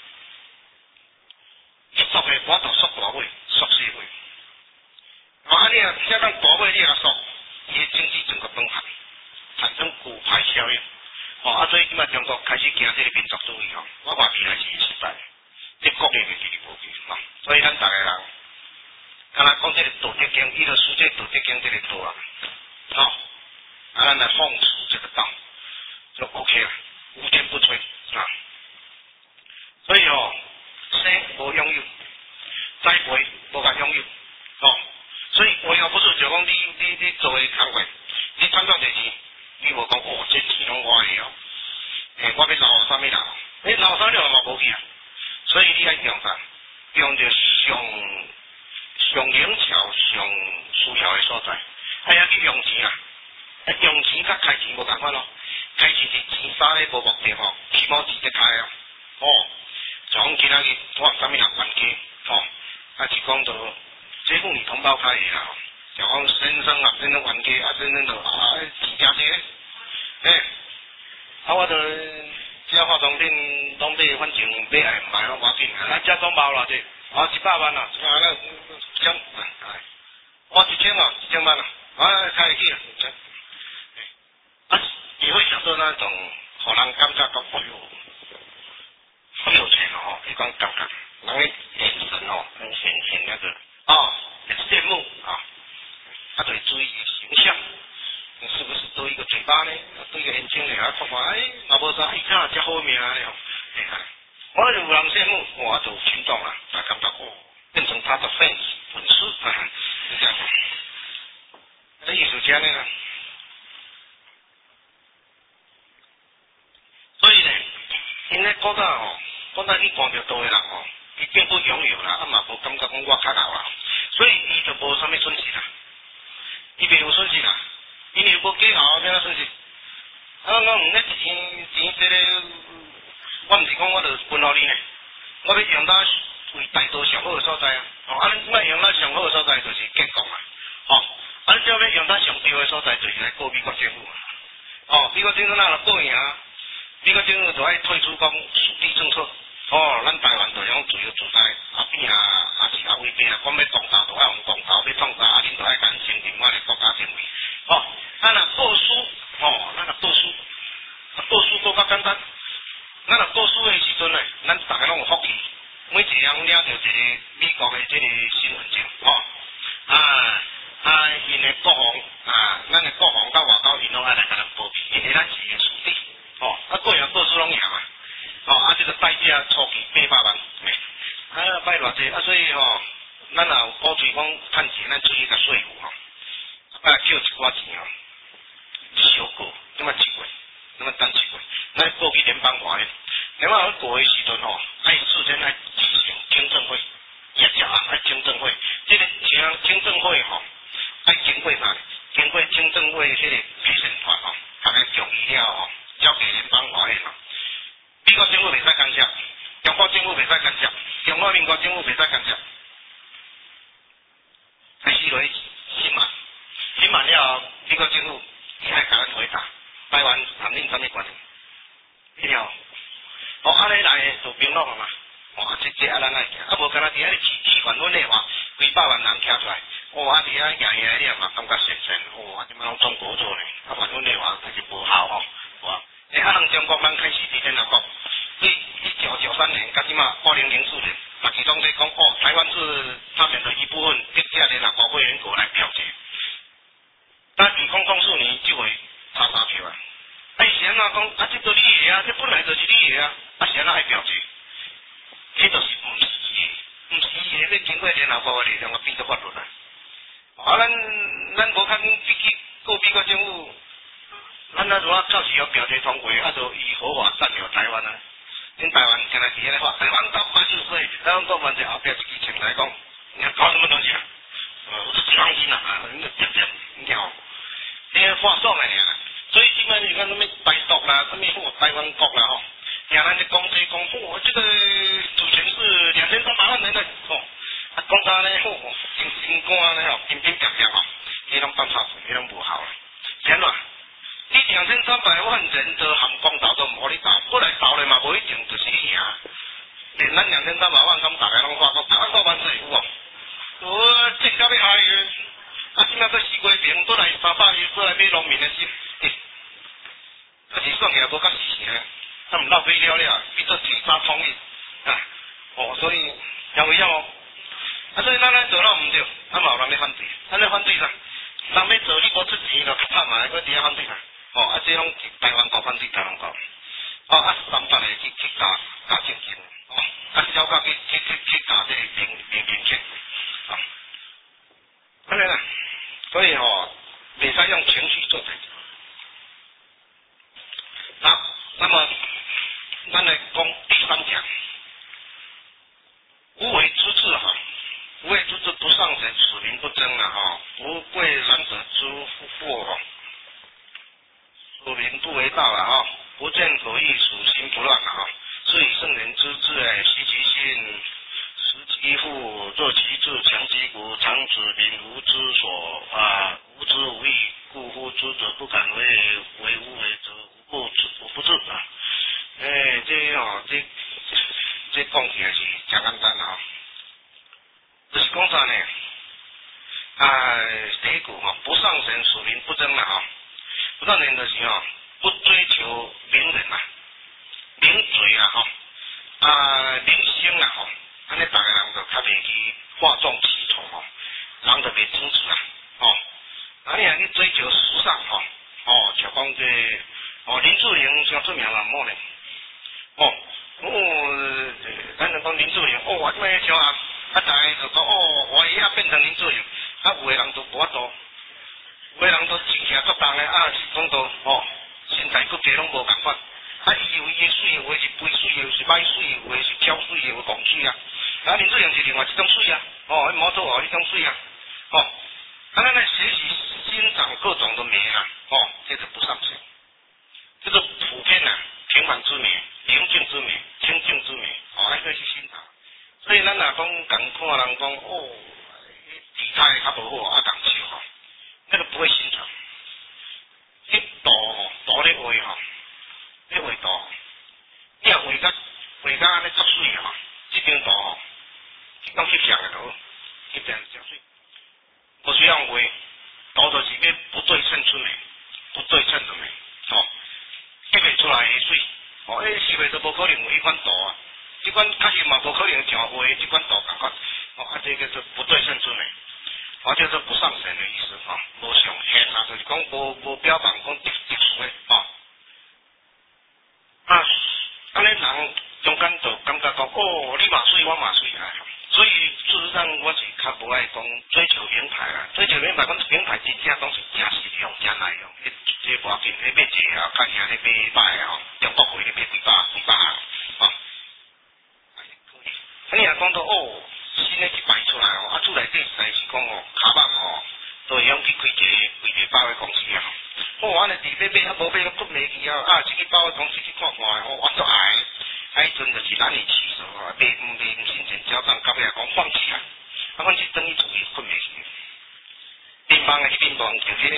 一缩的我就缩大尾，缩小尾。啊，你啊，只当大尾你甲缩，伊的经济整个崩盘，产生骨牌效应。哦，啊，所以今麦中国开始行这个民族主义吼，我看未来是实在，这国力会继续无去吼。所以咱逐个人，敢若讲这个道德经，伊就输这道德经这个道啊，吼，啊，咱来放除这个道，就 OK 了。无坚不摧啊！所以哦，生无拥有，栽培无甲拥有哦。所以为何不是就讲你你你做的工课，你赚到侪钱，你无讲哦，这钱拢我的哦，诶，我要留啥物人？你留啥了嘛无去啊？所以你爱用啥？用着上上灵巧、上需要的所在，还要去用钱啊！用钱甲开钱无共款咯。开钱是钱沙咧无目的吼，起码直接开啊，哦，从今仔日我啥物人冤家，吼，啊是讲到这妇女同胞开的啦，就讲先生啊，先生冤家，啊先生就啊钱诚济，诶，啊我就这化妆品拢买，反正买来买拢无要紧，啊这总包偌济，啊一百万啊，啊那千，我一千啊，一千万啊，啊开得起啊，啊。你会想到那种互人感觉到哎呦，好有钱哦，一种感觉，人的眼神哦，很显显那个哦，很羡慕啊，他得注意形象，你是不是多一个嘴巴呢？多一个眼睛呢？啊，看看哎，嘛无啥，一看真好命啊！你看，我就有人羡慕，我就群众啊，才感到哦，变成他的 fans 粉丝啊，这样，这艺术家呢？所以呢，因咧古早吼，古早去看着多的人吼，伊并不拥有啦，啊嘛无感觉讲我较老啦，所以伊就无啥物损失啦，伊袂有损失啦，因为无计较变哪损失。啊，我毋咧钱钱这个，我毋是讲我着分互你呢，我要用到为大道上好的所在啊，哦，啊，恁即摆用到上好的所在就是建国啊，吼、哦，啊，恁只要用到上对的所在就是来告美国政府啊，哦，美国政府哪能告赢啊？美国政府就爱退出讲属地政策，哦，咱台湾就用自由自在，后边啊也是啊违背啊，讲要公道就爱用公道，要创啥啊，恁就爱敢承认我的国家行为，哦，咱若告输，哦，咱若告输，告输搁较简单，咱若告输的时阵呢，咱大家拢有福气，每一个人领到一个美国的这个身份证，哦，啊啊，因的国防啊，咱的国防到外口，因拢爱来甲咱保庇，因为咱是个属地。哦，啊，个人报数拢赢嘛，哦，啊，这个代价初期八百万，啊，买偌济，啊，所以吼、哦，咱若有鼓吹讲趁钱，咱注意个税负吼，啊，叫一寡钱哦，小过，那么一月，那么等一月，咱过去联邦法院，联邦法院过的时阵吼，爱事先爱进行听证会，也叫啊，爱听证会，这个听听证会吼，爱经过啥？经过听证会迄个陪审团吼，大家同意了吼。交给联邦法院啦，美国政府袂使干涉，中国政府袂使干涉，中华民国政府袂使干涉。 湾回答，台湾谈恁什么关系？你了，哦，安尼来就平拢了嘛。哇，这这啊咱爱行，啊无干那伫遐市市范围内话，几百万人徛出来，哇，啊伫遐赢赢了嘛，感觉神神，哇，即摆拢中国做呢，啊范围内话就是无效吼，哇，诶，啊，人中国人开始伫天南国，对一九九三年，甲即马二零零四年，大家拢在讲，哦，台湾是他们的一部分，并且联合国会员国来表决，但是空空数年就会差差票啊，啊，是安怎讲？啊，这个你的啊，这本来就是你的啊，啊是安怎爱表决？迄就是毋是的，毋是的，要经过联合国的力量啊，变做法律啦。啊，咱咱无看比起个美国政府，咱啊如果到时候表决通过，啊就以合法占有台湾啊。恁台湾今日伫遐咧话，台湾到八十岁，台湾到完全后壁一支请来讲，你要搞什么东西啊？呃，我是伤心啊，你个点点，你听你个话爽来尔。所以即摆你看什么台独啦，什么吼台湾国啦吼。听咱咧讲这讲，哦，这个主权是两千三百万人的，哦，啊，讲啥呢？哦，真心肝咧吼，偏偏讲讲吼，迄种办法，迄种无效啦。安怎？你两千三百万人都含公投都唔互你投，本来投咧嘛无一定就是你赢。连咱两千三百万，咁大家拢话讲，台湾国万岁有无？我正到要害个，啊，今仔个四月平，倒来三百亿，倒来买农民的心，欸，可是算起来无甲事实啊。他们闹飞了了，变做警察通意啊！哦，所以有为要哦，啊，所以咱咱做了唔对，啊嘛有人要反对，咱咧反对啥？人要做你无出钱就惨嘛，搁伫遐反对啦。哦，啊，这拢台湾国反对台湾国，哦，啊，三百个去去加加政见，哦，啊，小甲去去去去加这民民民权，啊，安尼啦，所以哦，袂使用情绪做代志。好，那么。咱来讲第三讲，无为之治哈，无为之治不上神，使民不争啊哈，不贵难者之祸哈，使民不为道了哈，不见可义，使心不乱啊哈，是以圣人之治哎，息其心，实其腹，作其志，强其骨，常使民无知所啊，无知无益，故乎知者不敢为，为无为者无不治，无不治啊。诶、欸，这哦，这这讲起来是真简单啊，就是讲啥呢？啊，第一句哈，不上神，使民不争啦哈。不上神就是哈，不追求名人啊、名嘴啊哈，啊明星啊哈，安尼大家人就较袂去哗众取宠吼，人就袂支持啊，哦，啊你若去追求时尚吼，哦，像讲这哦林志玲上出名啦，冇呢。哦，哦，咱就讲林志玲，哦，我即摆像啊，啊，大家就讲哦，我也要变成林志玲，啊，有个人都无法度，有个人都穿起来足重的，啊，是讲到哦，身材骨骼拢无共款，啊，伊有伊的水，有的是肥水，有的是歹水，有的是挑水，有的狂水啊，啊，林志玲是另外一种水啊，哦，摩托哦，迄种水啊，哦，啊，咱来学习欣赏各种的美啊，哦，这个不上心，这个普遍啊，平凡之美。宁静之美，清净之美，哦，还可以去欣赏。所以咱若讲共看人讲哦，体态较无好，啊共笑吼，那个不会欣赏。迄图吼，图咧画吼，咧画图，你若画甲画甲安尼足水吼，即张图吼，即张翕相的图，翕相真水。不需要画，图就是要不对称之美，不对称的美，哦，翕袂出来的水。哦，迄是袂都无可能有迄款图啊，即款确实嘛无可能正画即款图共款，哦，啊，这个叫做不对称之美，哦，叫做不上神的意思，哈、哦，无上现啊，就是讲无无标榜讲特特殊的，哦，啊，安尼人中间就感觉讲，哦，你嘛水，我嘛水啊，所以事实上我是较无爱讲追求名牌啦，追求名牌，讲名牌真正拢是真实用、真耐用，迄这无要紧，迄买一个啊，较赢咧买百吼，中国货咧买几百几百啊，哦，啊，你若讲到哦，新的一摆出来哦，啊，厝内底实在是讲哦，卡棒哦，都会用去开一个开一个百货公司啊，哦，安尼伫咧买啊，无买都困袂去啊，啊，这个百货公司去看看哦，我足爱。啊，迄阵就是难以取舍啊，卖唔卖唔心情交账，到尾讲放弃啊，啊，放弃等于自己困袂去。乒乓的乒乓球咧，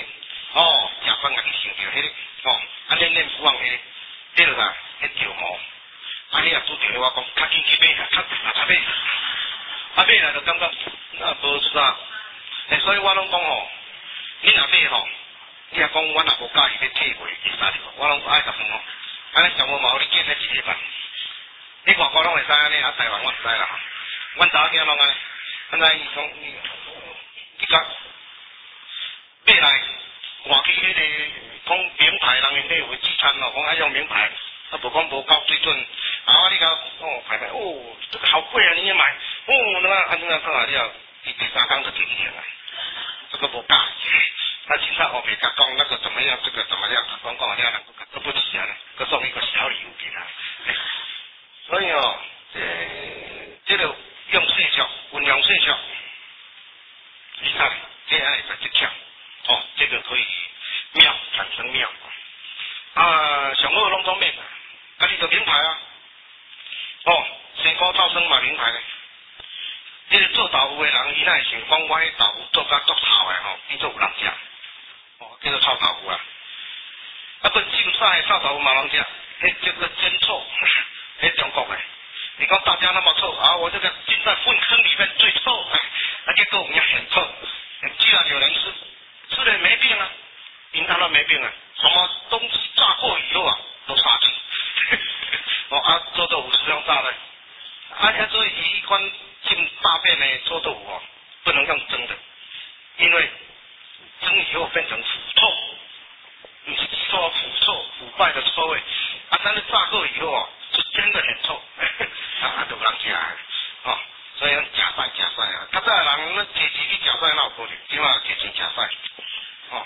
哦，食饭家己想着迄个，哦，啊练练不忘迄个，迄落啊，迄条毛，啊你若拄着我讲，较紧去买啊，较啊较买，啊买来就感觉啊无啥，诶，所以我拢讲吼，你若买吼，你若讲我若无介意要退货，会使着，我拢爱甲讲吼，安尼上无毛你见得一礼拜，你外国拢会使安尼，啊台湾我毋知啦，阮查某囝拢安尼，安尼伊讲伊，伊讲买来。换去迄个讲名牌人因咧为聚餐咯，讲爱用名牌，啊无讲无够水准，啊你甲哦排排哦，这个好贵啊，你也买，哦那么啊怎样看下了，第第三缸就给你了，这个无价，他警察后面甲讲那个怎么样，这个怎么样，讲讲了人都不起啊，佮送一个小礼物给他，所以哦，这这个用细巧，运用细巧，你看这样会技巧。哦，这个可以妙产生妙啊！上好拢总咩？啊，你就名牌啊！哦，生果噪声嘛名牌咧。这个做豆腐的人，伊乃想讲我迄豆腐做甲足臭的吼，变做有人食。哦，叫做臭豆腐啊！啊，佮进菜臭豆腐嘛人食，迄叫做真臭，迄中国的。你讲大家那么臭啊，我这个进在粪坑里面最臭，啊，结果我们很臭。既然有人吃。吃了没病啊，因当然没病啊，什么东西炸过以后啊，都杀菌。哦啊，做豆腐是用炸的，啊，要注意一般进大便的做豆腐哦，不能用蒸的，因为蒸以后变成腐臭，你是说腐臭、腐败的臭味，啊，但是炸过以后哦，是真的很臭，啊，都不让吃啊，哦，所以假赛假赛啊，他这人那阶级去假赛那有可能，起码阶级假赛。哦，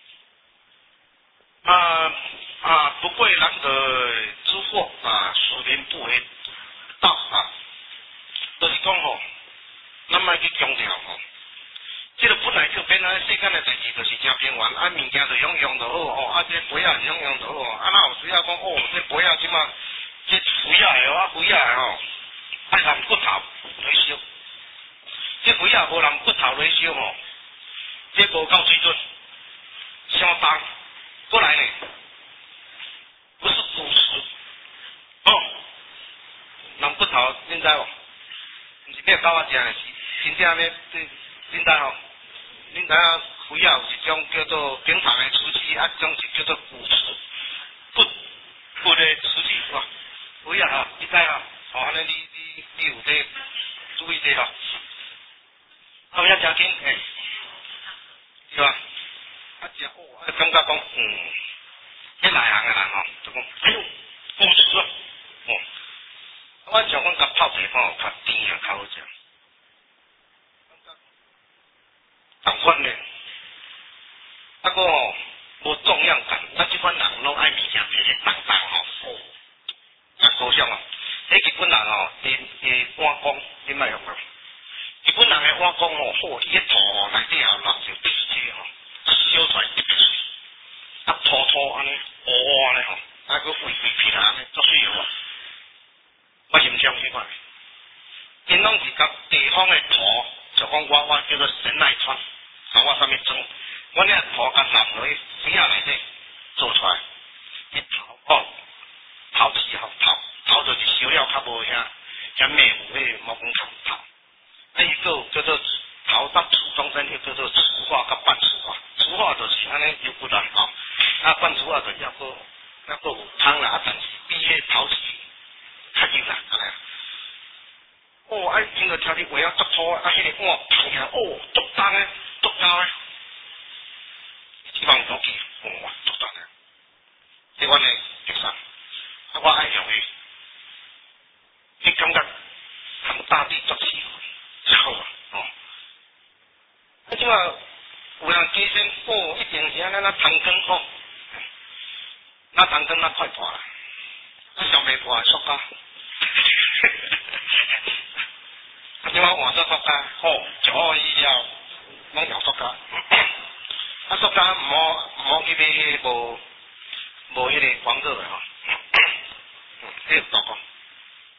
啊啊，不贵难得之货啊，属民不为道啊，就是讲吼，咱莫去强调吼，这个本来就变啊，世间的代志就是真平凡，啊物件就用用就好哦，啊这肥啊用用就好，啊哪有需要讲哦，这肥啊即嘛，这肥啊的啊肥啊的吼，爱含骨头来烧，这肥啊无含骨头来烧吼，这无够水准。相当过来呢，不是主食哦，人骨头恁知无？毋是要教我食的，是真正要恁恁知吼？恁知影肥啊有一种叫做平常的瓷器，啊一种是叫做骨瓷，骨骨的瓷器是吧？肥啊吼，你知吼？哦，安尼你你你有这注意这吼，后面诚紧诶，是吧？啊，食哦，啊，感觉讲，嗯，迄内行的人吼，就讲，哎呦，好食啊，哦，我想讲甲泡茶吼，较甜啊，较好食，同款咧，啊个吼无重量感，咱即款人拢爱物件摕咧重重吼，哦，真高尚啊！迄日本人吼，伊伊碗公，你莫用啊，日本人的碗公吼，好，伊迄土吼内底啊，落就直接吼。烧出来一片，啊土土安尼，乌乌安尼吼，啊个肥肥皮啊安尼，足水哦。我欣赏迄款，因拢是甲地方的土，就讲我我叫做神奈川，啊我上面种，我呢土甲淋落去水啊内底做出来，迄头哦，头是吼头，头就是烧了较无遐遐咩有迄毛公头头，啊伊个叫做头搭土中间，迄叫做粗化甲半粗化。粗化就是安尼油骨啦，吼、哦，啊半粗化就抑个抑个有汤啦，啊但是比迄头丝较油啦，安尼。哦，啊经过听你话啊足土啊，啊迄个碗捧起来，哦足重诶，足高诶，一万多几，哇足重诶，即阮诶特产，啊我爱用伊，你感觉同大地作起，真好啊，哦，啊即嘛。有人加先哦，一定是安尼那汤羹哦，那汤羹那快破啦，啊上袂破塑胶，啊即摆换做塑胶，好就好以了，拢用塑胶，啊塑胶毋好毋好去买迄个无无迄个防热的吼，嗯，迄个毒哦，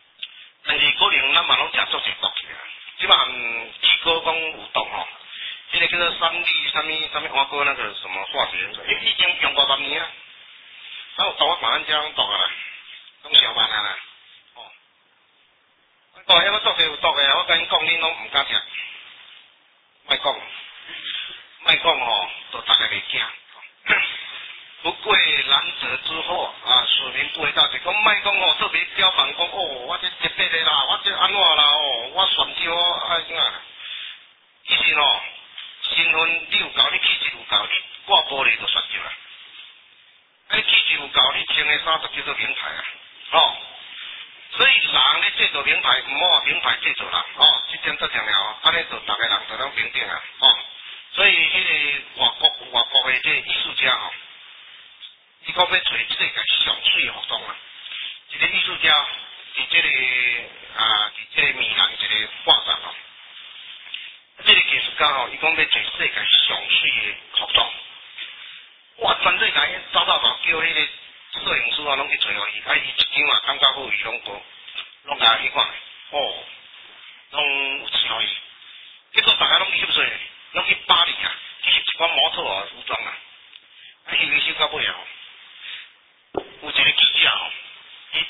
但是可能咱嘛拢食足侪毒去啊，即摆毋只个讲有毒吼。 这个叫做三氯什么什么换过那个什么化学元素，因为已经用五十年啊，啊有毒啊，慢慢这样毒啊啦，拢小慢啊啦，哦，我讲迄个毒的有毒的，我甲因讲，恁拢毋敢听，莫讲，莫讲吼，都大家袂惊。不贵难得之货啊，使民不为大事。讲莫讲哦，特别标榜讲哦，我这特别的啦，我这安怎啦哦，我选招啊怎啊？其实哦，身份你有够，你气质有够，你挂玻璃就选招啦。啊，你气质有够，你穿的衫就叫做名牌啊，哦。所以人咧制造名牌，唔好话名牌制造人哦，这点最重要哦。安尼就大家人就拢平等啊，哦。所以迄个外国外国的这艺术家吼。伊讲要找世界上水的服装啊！一个艺术家伫这个啊，伫这个米兰一个画展哦，这个艺术家吼，伊讲要找世界上水的服装，哇！全世界走走走，叫迄个摄影师啊，拢去找互伊，啊，伊一张啊，感觉好，伊拢都拢甲伊看，哦，拢有请伊。结果大家拢去翕水，拢去巴黎啊，去翕一款模特啊服装啊，啊，翕翕翕到尾啊。有一个记者哦，伊，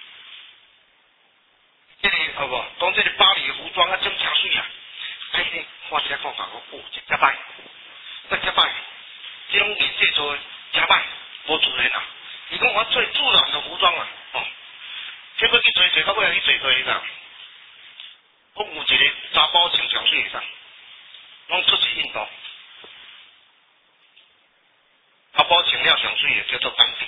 这个好无？讲这个巴黎的服装啊，真诚水啊！哎，你看一下看法，我哦，这假歹，这假歹，这种业制做假歹，无自然啊！伊讲我最自然的服装啊，哦，结果去做做到尾去做做啥？我有一个查甫穿诚水的啥，拢出自印度，查甫穿了诚水的叫做当地。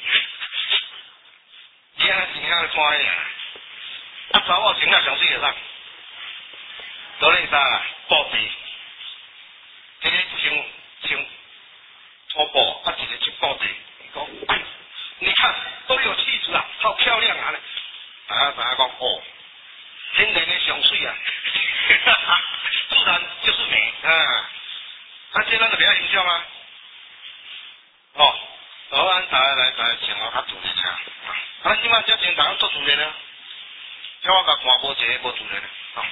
你啊，你啊，看迄啊，啊查某穿了上水个啥？多咧啥啦？布地，一个穿穿粗布，啊一个穿布地。伊讲，哎，你看都有气质啊，好漂亮啊！大家大家讲，哦，天然的上水啊，自然就是美啊！啊，这咱就不要形象啊，哦。好，咱大家来来请我较自然下。啊，咱即摆只前大家做自然啊，叫我甲看无一个无自然啊。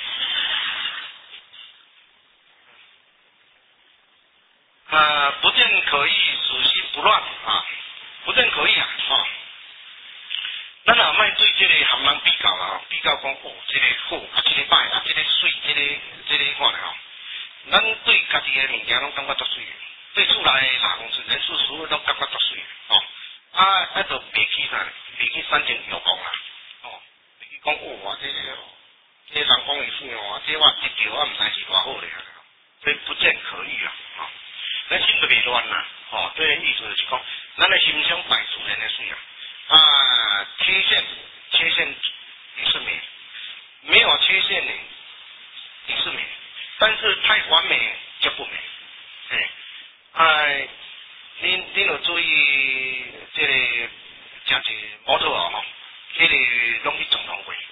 呃，不见可议，使心不乱啊，不见可议啊，啊。咱也莫对这个含人比较啦，比较讲哦，这个好，啊，这个歹，啊，这个水，这个这个看咧吼，咱对家己的物件拢感觉足水。对厝内的人是人事事物都感觉足水，哦，啊，啊，就袂去啥，袂去三情有功啦，哦，袂去讲哦，我这个，这个人讲伊水哦，这我得着，我毋知是偌好咧，所以不见可议啊，哦，咱心就袂乱啦，哦，这个意思就是讲，咱的心胸摆自然的水啊，啊，缺陷，缺陷也是美，没有缺陷的也是美，但是太完美就不美，哎。哎，恁恁有注意这个真侪模特哦吼，迄个拢去总统会，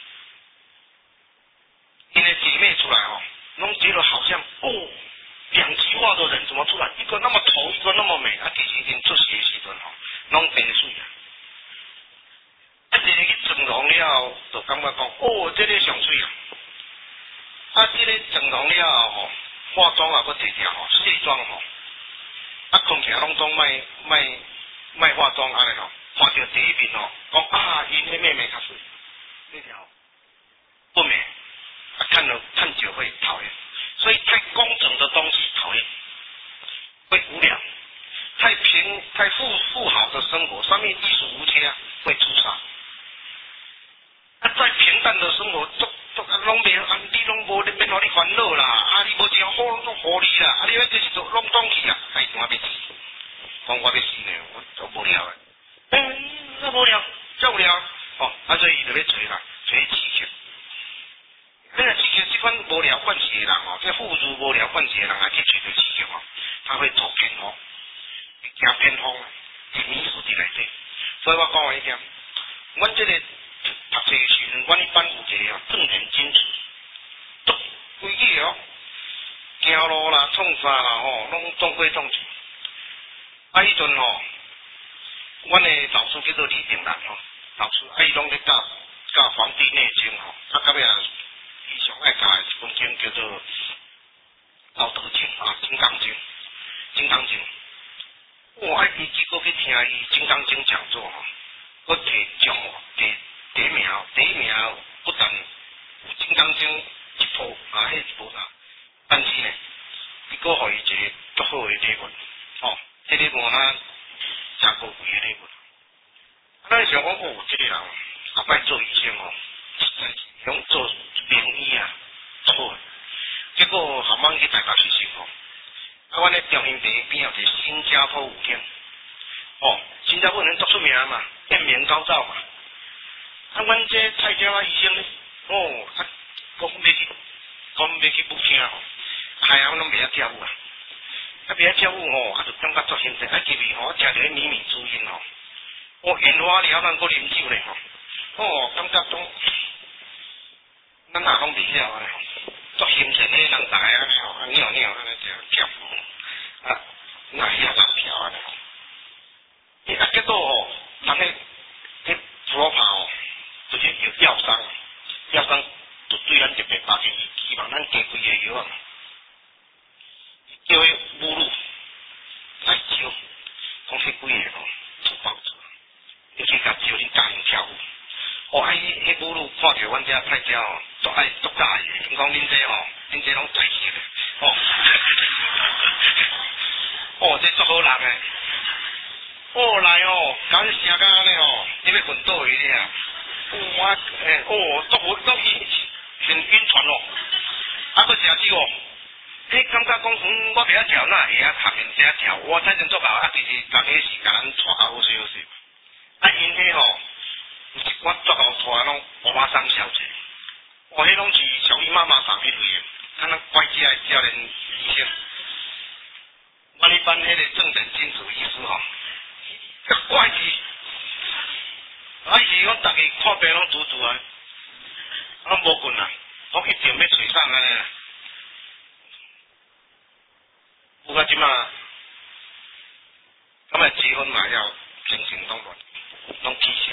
因为姐妹出来哦，拢觉得好像哦，两极化的人怎么出来？一个那么丑，一个那么美，啊，其实因出席的时阵吼，拢变水啊。啊，一个去整容了，就感觉讲哦，这个上水啊。啊，这个整容了吼，化妆啊，搁摕条吼，卸妆吼。啊，看起来拢总卖卖卖化妆安尼吼，看到第一面吼，讲啊，因迄妹妹较水，那条不美，啊，看了看久会讨厌，所以太工整的东西讨厌，会无聊，太平太富富豪的生活，上面艺术无缺啊，会出差。啊，再平淡的生活，都都拢袂安，你拢无免互你烦恼啦，啊，你无一个好拢互你啦，啊，你迄这是做拢东去啊，哎，我要死，讲我要死呢，我都无聊诶，嗯，那无聊，真无聊，哦，啊，所以伊就要找啦，找刺激。那个刺激这款无聊惯势的人哦，这富足无聊惯势的人啊，去找着刺激哦，他会走偏锋，会行偏锋，会迷失伫内底。所以我讲话一点，阮这个。读册时阵，阮迄班有一个哦，正人君子，读规矩哦，行路啦、创啥啦吼，拢中规中矩。啊，迄阵吼，阮的老师叫做李炳南吼，老师啊，伊拢咧教教《黄帝内经》吼，啊，到尾啊，伊上爱教的一本经叫做《 道德经啊，金刚经，金刚经。我爱伊结果去听伊金刚经讲座吼，我摕奖摕第一名，第一名不但有金刚经一部啊，迄一部啦，但是呢，伊阁互伊一个足好诶礼物，吼，迄礼物呢，诚高贵诶礼物。咱想讲哦，这个人后摆做医生吼，实在是想做名医啊，错。结果后晚去台北实习吼。啊，阮咧中心地边有一个新加坡舞厅，哦，新加坡人足出名嘛，艳名高照嘛。啊，阮这蔡家啊医生咧，哦，啊，讲要去，讲要去舞厅吼，害啊，我拢袂晓跳舞啊，啊，袂晓跳舞吼，啊，就感觉足心酸。啊，入去吼，食着迄米米猪烟吼，哦，烟花了，咱搁啉酒咧吼，哦，感觉拢，咱哪拢袂晓啊，足心酸咧，人大个安尼吼，啊，尿尿安尼就跳。啊，那遐人跳啊！伊啊，结果吼，人迄迄左拍吼，就是有药商，药商就对咱特别打击，希望咱加几个药啊，叫迄母乳来招，讲迄几个吼出包子，你去甲招你家人跳舞。哦，啊，伊迄母乳看着阮遮菜鸟吼，足爱足喜欢，因讲恁这吼，恁这拢在色的，哦。哦，这足好人诶！哦来哦，搞你声甲安尼哦，你要瞓倒位咧啊？我诶，哦，足好足晕，很晕船哦。啊，佫诚酒哦，迄感觉讲，嗯，我袂晓跳，那会晓学人遮跳。我反正足够啊，其实逐个是甲咱带啊好势好势。啊，因迄吼，有一寡足够带拢欧巴桑小姐，哦，迄拢是小姨妈妈上迄类诶，敢若怪只诶少年医生。阮迄班迄个正诊金主医师吼，个怪字，啊是讲逐个看病拢拄拄啊，拢无困啊，我一定要找上安尼啦。有甲即马，咁啊结婚嘛要情情拢乱，拢取消。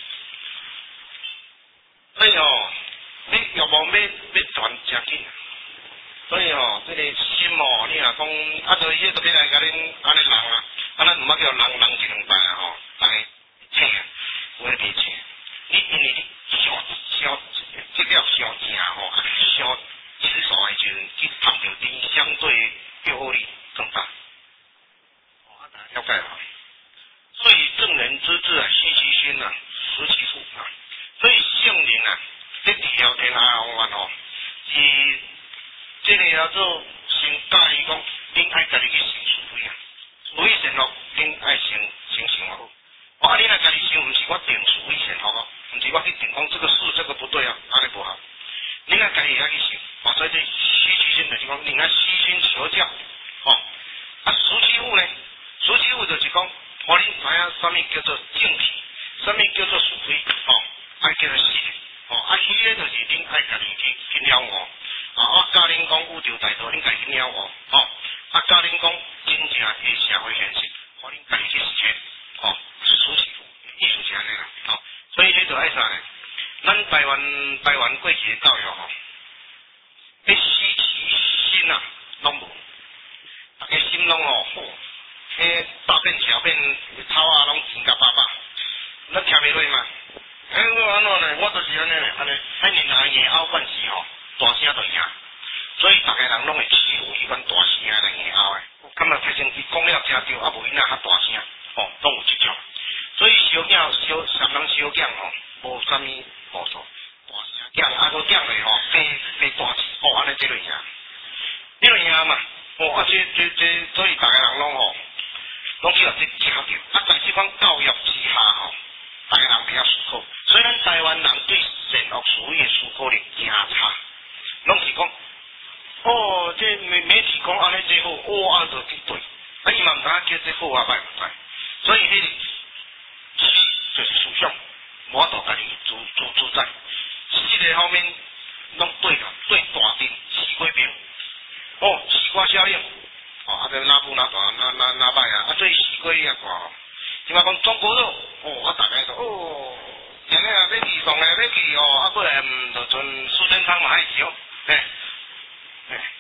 所以吼，你欲望要要传诚紧。所以吼，这个心哦，你若讲啊，所以迄个要来甲恁安尼人啊，啊咱毋捌叫人人一两拜啊吼，大家请啊，有诶袂请，你因为你小小这叫小正吼，小清楚诶时阵去碰到你相对诱惑力更大。哦，啊，大家了解嘛？所以正人之治啊，虚其心啊，实其腹啊。所以圣人啊，这治疗天下方案吼，是。这个叫做先教伊讲，恁爱家己去行慈悲啊，慈悲善恶，恁爱先先想好。我啊，恁爱家己想，毋是我定慈悲善恶哦，毋是我去定讲这个是这个不对啊，安尼不好。恁爱家己会晓去想，哦，所以这虚其心就是讲，恁爱虚心求教，吼、哦。啊，实其腹呢？实其腹就是讲，互恁知影啥物叫做正气，啥物叫做是非，吼、哦，爱叫做实，吼、哦，啊，虚咧就是恁爱家己去去了悟。啊！我教恁讲宇宙大道，恁家己了悟，吼！啊，教恁讲真正诶社会现实，互恁家己去实践，吼！实其腹，意思是安尼啦，吼！所以迄就爱啥呢？咱台湾台湾过去诶教育吼，迄虚其心啊，拢无，大家心拢吼，迄大便小便草啊，拢甜甲巴巴，咱听袂落嘛？哎，我安怎呢？我就是安尼咧，安尼，迄年来硬拗惯势吼。大声就赢，所以逐个人拢会欺负迄款大声来硬拗诶。感觉提醒伊讲了真对，啊无伊若较大声，吼，拢有即种。所以小囝小三人小囝吼，无啥物无错。大声囝啊，个囝咧吼，加加大声，哦，安尼即类赢，你就赢嘛。哦，啊，这这这，所以逐个人拢吼，拢去互这听着。啊，在即款教育之下吼，逐个人袂晓思考，所以咱台湾人对善恶是非诶思考力真差。拢是讲，哦，这媒媒体讲安尼最好，哦，安就对，啊，伊嘛毋知影叫这好啊歹毋歹，所以迄个虚就是思想，无法度家己自自自在，四个方面拢对啦，对大兵西瓜兵，哦，西瓜效应，哦，啊，这哪富哪大哪哪哪歹啊，啊，对西瓜遐看吼，即嘛讲中国肉，哦，啊，大家都哦，今日啊要去上个要去哦，啊，过来毋就阵苏贞昌嘛爱去哦。嘿，嘿，啊！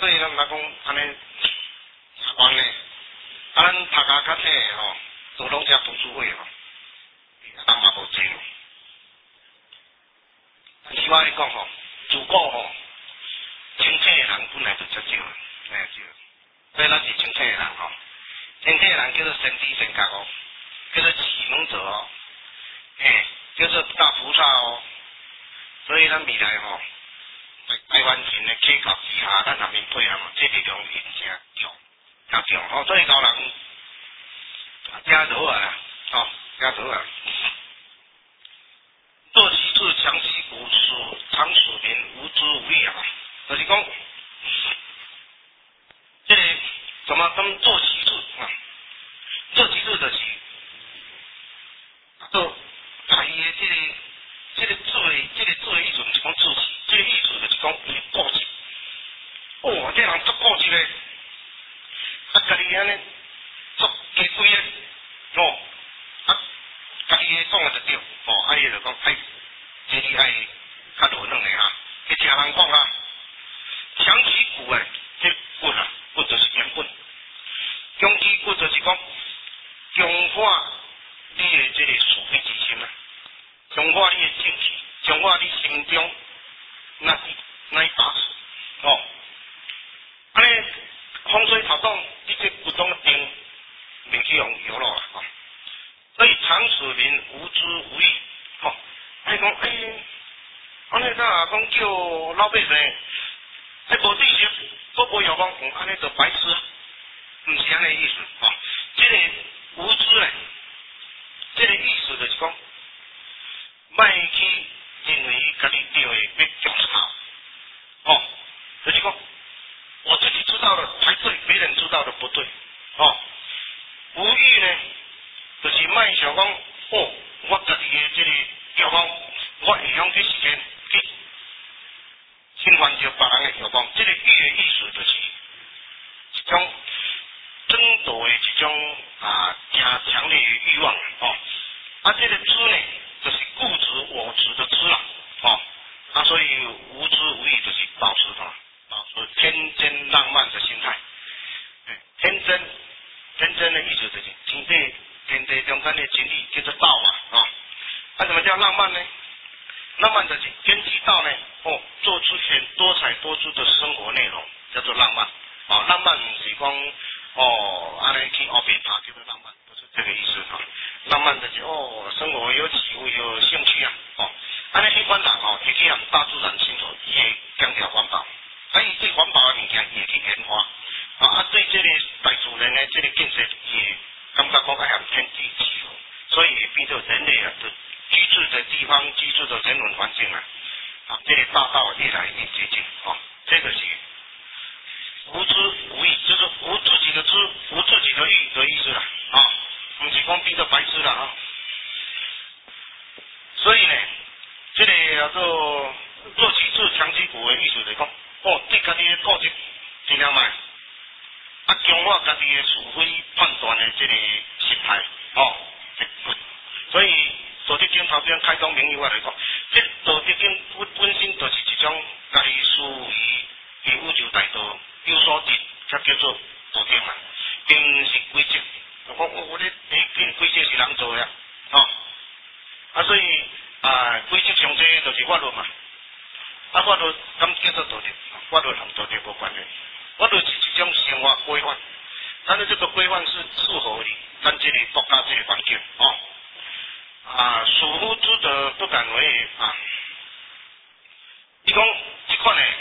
所以咱毋捌讲安尼习惯咧，啊咱读家较体诶吼，都拢遮读书会吼，人嘛无济咯。实话来讲吼，自古吼，清体诶人本来就遮少，哎少，所以咱是清体诶人吼，清体诶人叫做先知先觉哦，叫做启蒙者哦，嘿，叫做大菩萨哦，所以咱未来吼。台湾人的契合之下，咱下面配合嘛，这力量是真强，真强吼。所以高人真好啊，吼，真好啊。做其次强其骨，属常属民无知无义啊，就是讲，这个怎么怎么做其次啊？做其次就是做家己的这个这个做的这个做的意思，毋是讲自私。这个意思就是讲伊固执，哦，这人足固执嘞，啊，家己安尼足加规咧，哦，啊，家己诶讲诶就对，哦，啊伊就讲哎，这里爱较落软诶哈，去听人讲啊，强其骨诶，这骨啊，骨就是强骨，强其骨就是讲强化你诶这个是非之心啊，强化你诶正气，强化你心中。那那一把持哦，安尼风吹草动，你这骨中定袂去用摇落啦哦。所以常使民无知无义，吼、哦，哎讲哎，安尼咋讲叫老百姓，哎无知识，都无晓讲，嗯，安尼就白痴啊，毋是安尼意思哦。这个无知咧，这个意思就是讲，莫去。认为家己对的要强差，哦，就是讲我自己知道的才对，别人知道的不对，哦，无义呢，就是莫想讲，哦，我家己的这个愿望，我会用这时间去侵犯着别人的愿望，这个义的意思就是一种争夺的一种啊，真强烈的欲望，哦，啊，这个知呢。就是固执我执的知啦，哦，啊，所以无知无义就是保持什么？保持天真浪漫的心态。天真，天真的意思就是天地天地中间的真理叫做道嘛，啊、哦，那、啊、什么叫浪漫呢？浪漫就是根据道呢，哦，做出很多彩多姿的生活内容，叫做浪漫。哦，浪漫不是讲哦，安尼去后边爬叫做浪漫，不是这个意思啊。浪漫就是哦，生活有体悟有兴趣啊，哦，安尼一般人哦，会去向大自然生活，伊会强调环保，啊，伊对环保的物件伊会去研发，啊啊，对这个大自然的这个建设，伊会感觉讲爱向天地契合，所以会变做人类啊，居住的地方居住的人文环境啊，啊，这个大道越来越接近，哦，这个是无知无义，就是无自己的知，无自己的义的意思啦，啊。唔是讲变做白痴啦啊！所以呢，这个叫做做其次强其骨的意思就是讲，哦，对家己的固执尽量卖，啊，强化家己的是非判断的这个心态，哦，所以道德经头边开宗明义我来讲，这道德经本本身就是一种家己属于宇宙大道有所值，才叫做道德嘛，并唔是规则。我我我咧，诶，规则是人做的，哦，啊，所以啊，规则上济就是法律嘛，啊，法律咁叫做道德，法律同道德无关系，法律是一种生活规范，但是这个规范是适合你咱这个国家这个环境，哦，啊，疏忽之德不敢为啊，伊讲这款呢，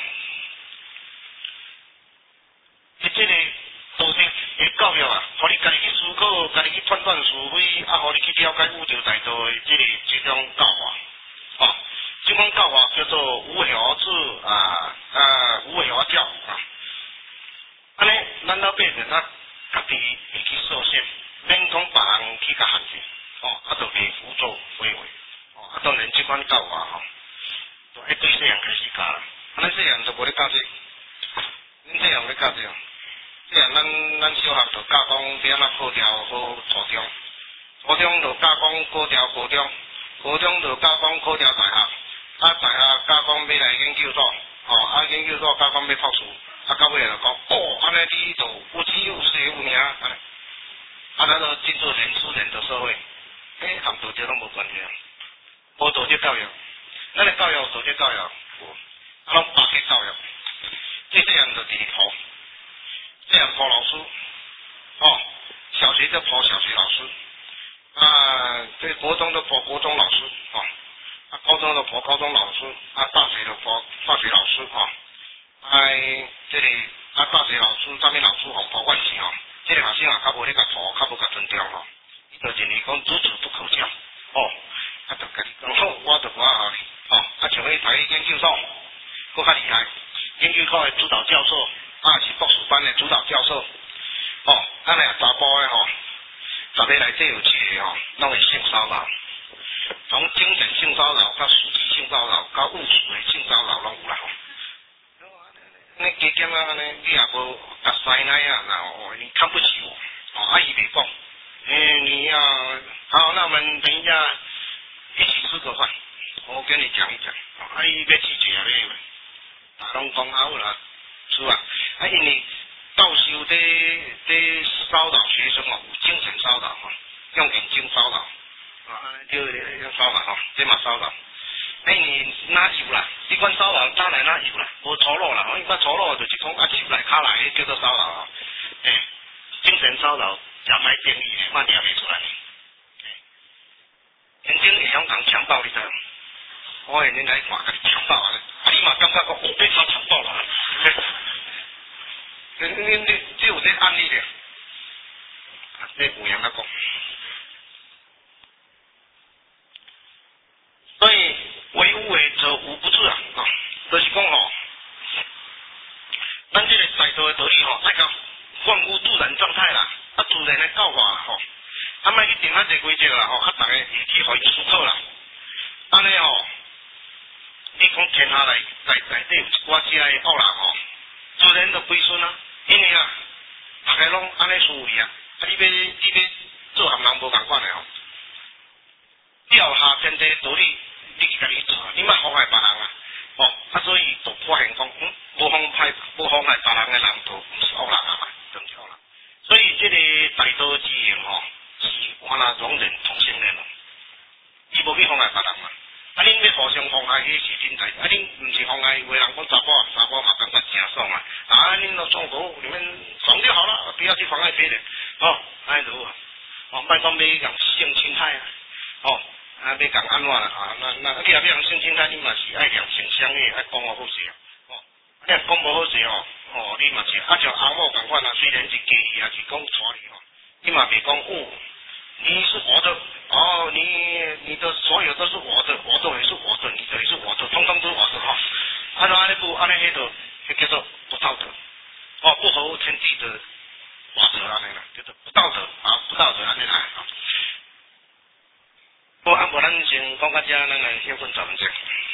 你这个道德的教育啊。互你家己去思考，家己去判断是非，啊，互你去了解宇宙大道的这个这种教化，哦，这种教化叫做无为而治啊啊，无为而教啊。安尼，咱老百姓啊，家己会去受限，免讲别人去甲限制，哦，啊，就袂胡作非为，哦，啊，当然这款教化吼，就爱对细汉开始教啦，啊，咱细汉就无咧教这，恁细汉咧教这。即啊，咱咱小学就教讲要安怎考调好初中，初中就教讲考调高中，高中就教讲考调大学，啊大学教讲要来研究所， 哦，啊研究所甲讲要博士，啊到尾就讲，哦，安尼你就有钱有势有名，安尼，啊咱就进入人私人的社会，诶，同道德拢无关系啊，无道德教育，咱的教育道德教育，啊拢白给教育，这这样就地图，这样破老师，哦，小学就破小学老师，啊，这国中就破国中老师，哦。啊，高中就破高中老师，啊，大学就破大学老师吼，哎，这里啊，大学老师、上面老师吼破万级吼，这个学生啊，较无迄个破，较无甲尊重吼，伊就认为讲资质不可教，哦，啊，就甲你讲好，我就我啊，哦，啊，像迄台研究所，佫较厉害，研究所的指导教授，啊，是博士班的指导教授，哦，咱俩查甫的吼，十个内底有一个吼，拢会性骚扰。从精神性骚扰到实际性骚扰到务实的性骚扰拢有啦吼。那加减啊，呢你也无甲塞奶啊，然后你看不起我，哦，阿姨别讲，诶，你要好，那我们等一下一起吃个饭，我跟你讲一讲，阿姨别拒绝啊，你大拢讲好啦，是吧？啊，因为教授的的骚扰学生哦，有精神骚扰哈，用眼睛骚扰。啊，就用骚扰吼，这嘛骚扰。哎，你哪有啦？你管骚扰，哪来哪有啦？无粗鲁啦，我一般粗鲁就是讲啊，手来卡来叫做骚扰啊。哎，精神骚扰也歹定义的，我抓袂出来。曾经会晓讲强暴，你知影？我会恁来看，甲你强暴啊！啊，你嘛感觉讲，哦，被他强暴啦。你你你，只有这案例的，这有人来讲。所以为无为则无不治啊！啊，就是讲吼，咱这个制度的道理吼，爱讲万物自然状态啦，啊自然的教化啦吼，啊莫去定遐济规则啦吼，啊大家会去互伊思考啦。安尼吼，你讲天下内内内底有一寡遮的恶人吼，自然就归顺啊，因为啊，大家拢安尼思维啊，啊你要你要做含人无共款的吼，你要下天地道理。你去家己做，你莫妨害别人啊！哦，啊，所以就发现讲，嗯，无妨害无妨害别人的人，就不是恶人啊嘛，就不是恶人。所以这个大道之行吼，是完全容忍同性恋咯，伊无去妨害别人嘛。啊，恁要互相妨害，迄是恁代志。啊，恁毋是妨害，有人讲查甫查甫嘛感觉真爽啊！啊，恁都爽过，你们爽就好了，不要去妨碍别人。哦，安尼就好。哦，莫讲要讲性侵害啊！哦。啊，要讲安怎啦？啊，那那你若要人性侵害，你嘛是爱良性相悦，爱讲我好势哦。你若讲无好势哦，哦，你嘛是啊像阿某共款啊，虽然是介意也是讲带你哦，你嘛别讲哦，你是我的哦，你你的所有都是我的，我的也是我的，你的也是我的，通通都是我的哈。安怎安尼不安尼迄个，迄叫做不道德哦，不合天地的法则安尼啦，叫做不道德啊，不道德安尼啦。好，啊，无咱先讲到遮，咱来休困十分钟。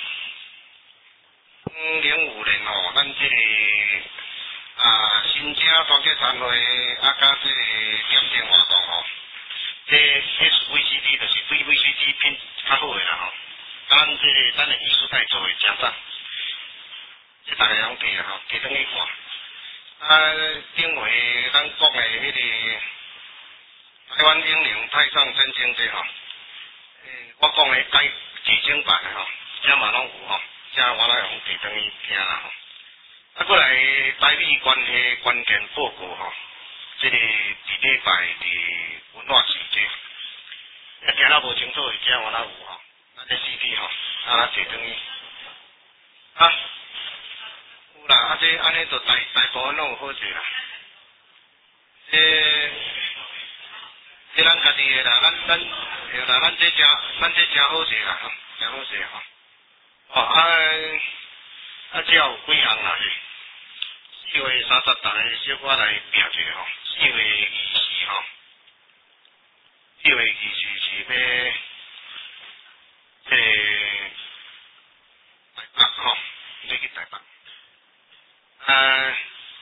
二零五年吼，咱这个啊新正团结参会啊，甲这个点灯活动吼，这 S V C D 就是对 V C D 品较好诶啦吼。咱这个咱的艺术代做诶真赞，这大家拢记啊吼，记等去看。啊，顶回咱国诶迄个台湾英灵太上真经这吼。我讲的改几千版的吼，遮嘛拢有吼，遮我来用地等于听啦吼。啊，过来台美关系关键报告吼，这个伫礼拜伫文化市集，啊，行到无清楚的遮我来有吼，咱这 C D 吼，啊，咱地等于啊，有啦，啊，这安尼就大大部分拢有好势啦，这。这咱家己的啦，咱咱对啦，咱这真咱这真好势啦，真好势吼。哦啊啊，只有几项啦，四月三十大个小可来拼一下吼。四月二十吼，四月二十是要这台北吼，要去台北。啊。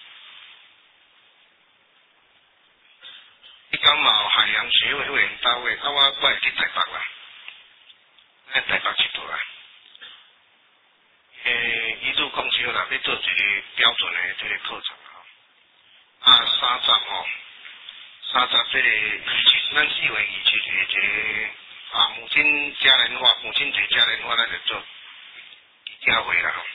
伊讲嘛有海洋学会会员单位，啊我我会去台北啦，在台北佚佗啦。诶，一路公车少啦，要做一个标准的这个课程吼。啊，三十吼，三十这个仪式，咱四月仪式的这个啊母亲嘉年华，母亲节嘉年华咱就做记者会啦吼。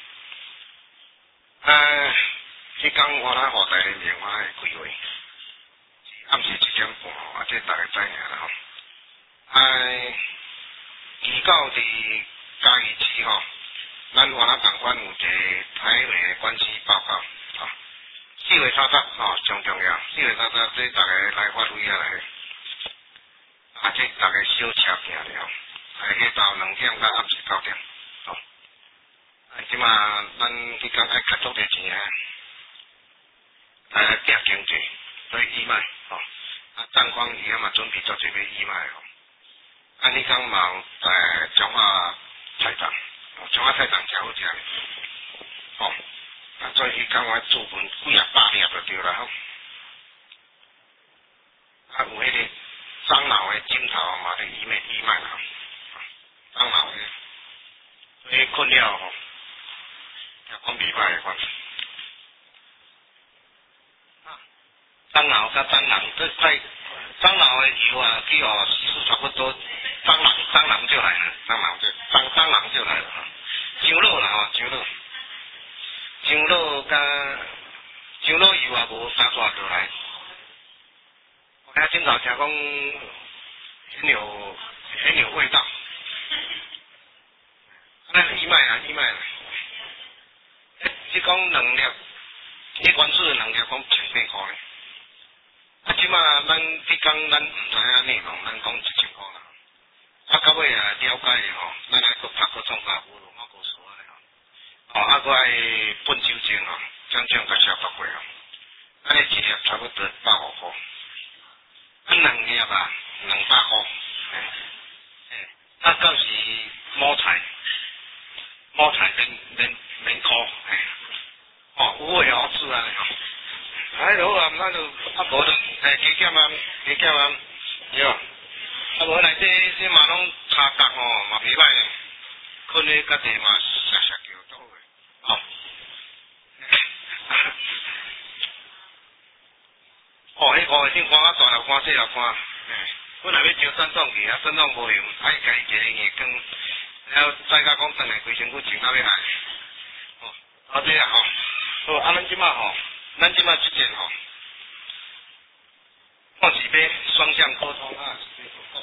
啊，迄天我来互大人电话的规划，暗时一点半吼，啊，这大家知影啦吼。哎，预告伫嘉义市吼，咱原来同款有一个台美的关系报告，吼、哦，四月三十吼上重要，四月三十这大家来发挥啊来，啊这大家小车行了，哎下昼两点到暗时九点，吼、哦，啊即马咱迄天爱较足个钱啊，来来拼经济，所以义卖，吼、哦，啊张光宇啊嘛准备做一个义卖吼。啊！你讲嘛有在中华菜场，中华菜场诚好食，吼、哦。啊，所以伊讲我做份几啊百粒就对啦吼。啊，有迄个樟脑的枕头嘛，咧伊卖伊卖啦，樟脑的，迄困了吼，也讲袂歹的款。啊，樟脑甲樟脑这块樟脑的油啊，去哦稀释差不多。蟑螂，蟑螂就来了，蟑螂就蟑蟑螂就来了哈。上肉啦吼，上肉，上肉甲上肉油也无三抓就来。我听今朝听讲很有很有味道。那义卖啊，义卖啊。你讲两粒，你关注两粒讲千八块咧。啊，即马咱你讲咱毋知影内容，咱讲一千块啦。啊，到尾啊，了解吼，咱还佫拍佫创甲无路，我告诉我咧吼。哦，啊，佫爱喷酒精吼，将将甲消毒过吼。安尼一粒差不多百五块，啊，两粒啊，两百块。诶，诶，啊，到时摸菜，摸菜免免免苦，嘿，哦，有味好吃啊吼。哎，好啊，咱就啊无就诶加减啊，加减啊，对。啊，无内底这嘛拢差角吼，嘛袂歹，困咧家己嘛实实叫足好诶，哦。哦，迄五个顶看啊大了看细了看，诶，本来要招山壮去啊，山壮无用，爱家一个月光，然后再加讲等下规身躯穿到要来，哦，啊这啊吼，好，啊咱即马吼，咱即马即件吼，看是要双向沟通啊，是要讲。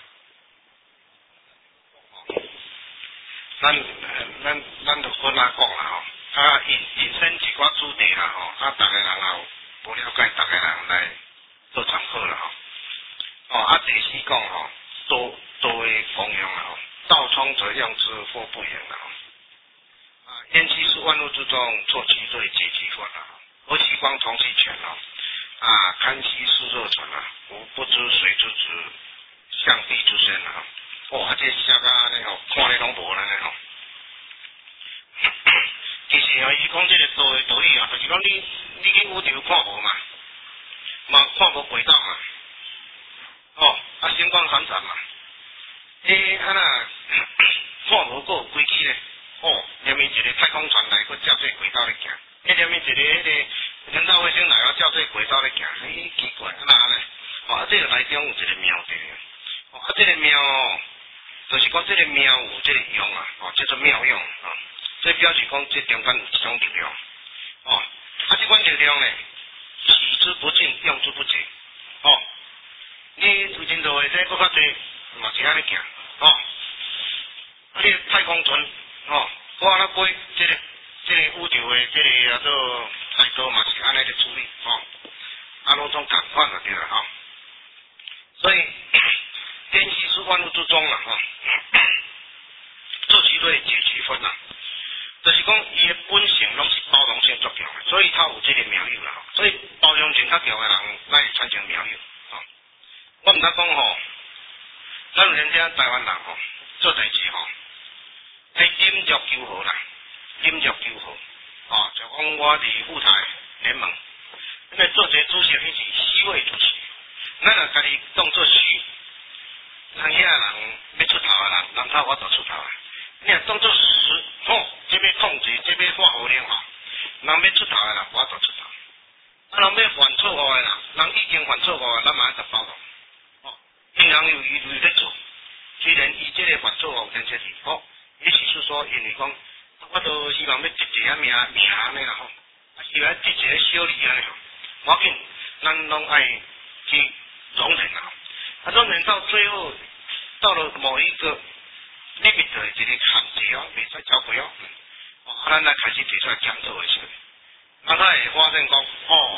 咱咱咱就分啊讲啦吼，啊引引申一寡主题啦吼，啊逐个人也无了解，逐个人来做参考啦吼。哦，啊第四讲吼，多多的功用啦吼，道冲则用之或不用啦吼。啊，烟气是万物之中，错其对，解其分啦。和其光同其全啦。啊，看其是热存啦，吾不知谁之子，象帝之身啦。哦，啊这写甲安尼吼，看咧拢无安尼吼。其实吼，伊讲这个道的道理啊，就是讲你你去宇宙看无嘛，嘛看无轨道嘛，哦，啊星光闪闪嘛，你啊那看无个规矩咧，哦，连面一个太空船来，佮照这轨道咧行，迄连面一个迄个人造卫星来，照这轨道咧行，咦奇怪，啊那咧，哦，啊这个内中有一个妙地，哦，啊这个妙哦。就是讲这个妙有这个用啊，哦，叫做妙用啊。所以表示讲这中间有一种力量，哦，啊，这款力量呢，取之不尽，用之不竭，哦。你有真多的这搁较济，嘛是安尼行，哦。啊，你太空船，哦，我安尼飞，这个这个宇宙的这个叫做太多嘛是安尼咧处理，哦，啊，拢总共款就对了哈、哦。所以。天气是万物之中啦，吼，做其对，解其分啦，就是讲伊的本性拢是包容性足强的，所以他有这个妙有啦，所以包容性较强的人，咱会产生妙有，吼。我毋通讲吼，咱人家台湾人吼，做代志吼，喺饮足求好啦，饮足求好，哦，就讲我伫舞台联盟，因为做一个主席，迄是虚伪主席，咱若家己当做虚。人遐人要出头的人，人头我就出头啊！你若当做实，吼、哦， 这要控制，这要发号令吼，人要出头的啦，我就出头。啊，人要犯错误的啦，人已经犯错误的，咱嘛爱甲包容。哦，因人有伊为咧做，虽然伊这个犯错误有天切是哦，也许是说因为讲，我都希望要积一下名名安尼啦吼，啊，希望积一个小利安尼吼，无要紧，咱拢爱去容忍啊。啊，容忍到最后，到了某一个 limit 的一个限制哦，袂使超过哦。哦，咱来开始提出来检讨的时候，咱才会发现讲，哦，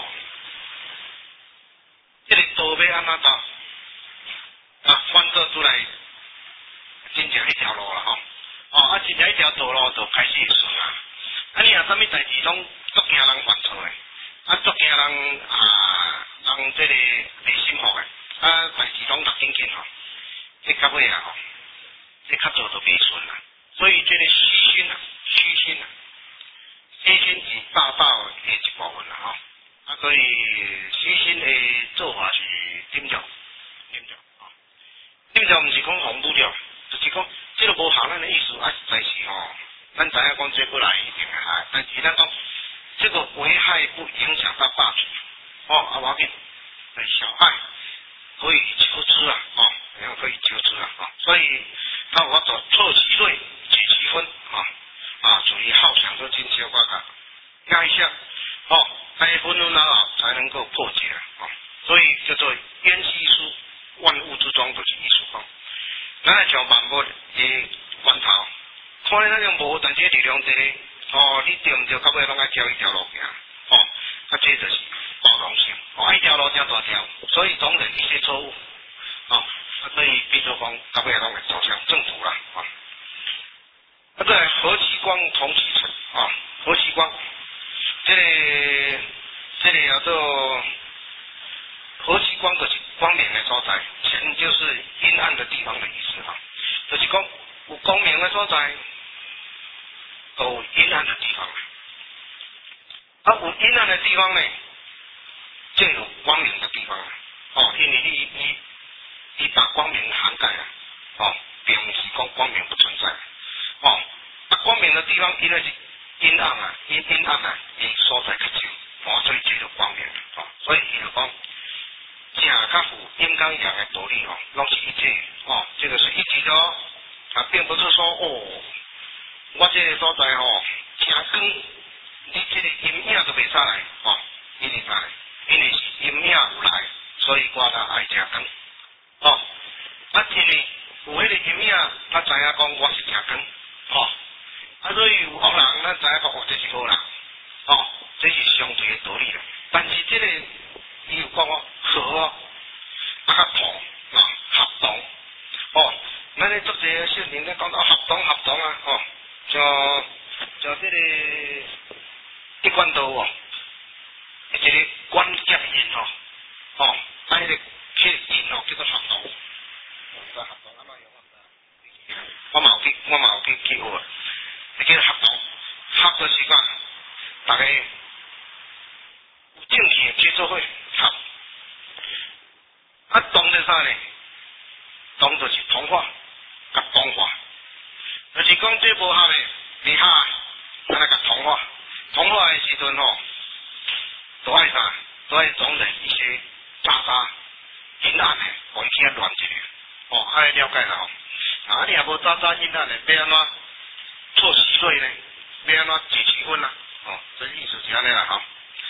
这个道要安怎走？啊，翻做出来，真正一条路啦吼。哦，啊，真正一条道路就开始会顺啊。啊，你若啥物代志拢足惊人犯错的，啊，足惊人啊，人这个内心好的，啊，代志拢落紧紧吼，这到尾啊吼，这较做就袂顺啦。所以这个虚心啊，虚心啊，虚心是大道的一部分啦吼。啊，所以虚心的做法是点着，点着啊，点着毋是讲防不了，就是讲这个无效咱的意思啊，实在是吼，咱知影讲这不来一定会害，但是咱讲这个危害不影响到大局，哦，啊，我紧，小爱可以求知啊，哦，然后可以求知啊，啊，所以他我做测其对。解其分啊啊，属于好强的进修法压一下哦，哎，分分了后才能够破解啊，所以叫做渊兮书，万物之中就是艺术方。咱来像万物的源头，看你那种无，但是力量在哦，你对唔对？到尾拢爱挑一条路行哦，啊，这就是包容性哦，一条路正大条，所以容忍一些错误哦，啊，所以比如讲到尾拢会走向正途啦啊。啊，再来和其光同其尘啊，和其光，这个这里叫做和其光就是光明的所在，尘就是阴暗的地方的意思哈，就是讲有光明的所在，有阴暗的地方。啊，有阴暗的地方呢，就有光明的地方哦，因为你你你把光明涵盖了哦，并不是讲光明不存在。哦，啊，光明的地方因为是阴暗啊，阴阴暗啊，伊所在较少，哦，所以这就光明哦，所以伊就讲正较符阴刚阳的道理哦，拢是一致哦，这个是一体的哦，啊，并不是说哦，我这个所在哦，正光，你这个阴影都袂使来哦，因为啥？因为是阴影有来，所以我才爱正光哦，啊，因为有迄个阴影，他知影讲我是正光。哦，啊，所以有好人，咱知影讲哦，这是好人，哦，这是相对的道理啦。但是这个伊有讲哦，和哦，啊较同啊，合同，哦，咱咧做这个小人咧讲到合同合同啊，哦，像像这个一贯道哦，这个关节印哦，哦，啊，迄个刻印哦叫做合同，合同啊嘛用啊。我嘛有去，我嘛有去去学，你叫合同，合就是讲，大家有正气去做伙合，啊同是啥呢？同就是同化，甲同化，就是讲这无合的，你哈，咱来甲同化，同化的时阵吼，都爱啥？都爱容忍一些渣渣、阴暗的，互伊去乱一下，哦，爱了解啦吼。啊，你也无早早阴暗的，要安怎错其对呢？要安怎解其分啊？哦，这意思是安尼啦哈。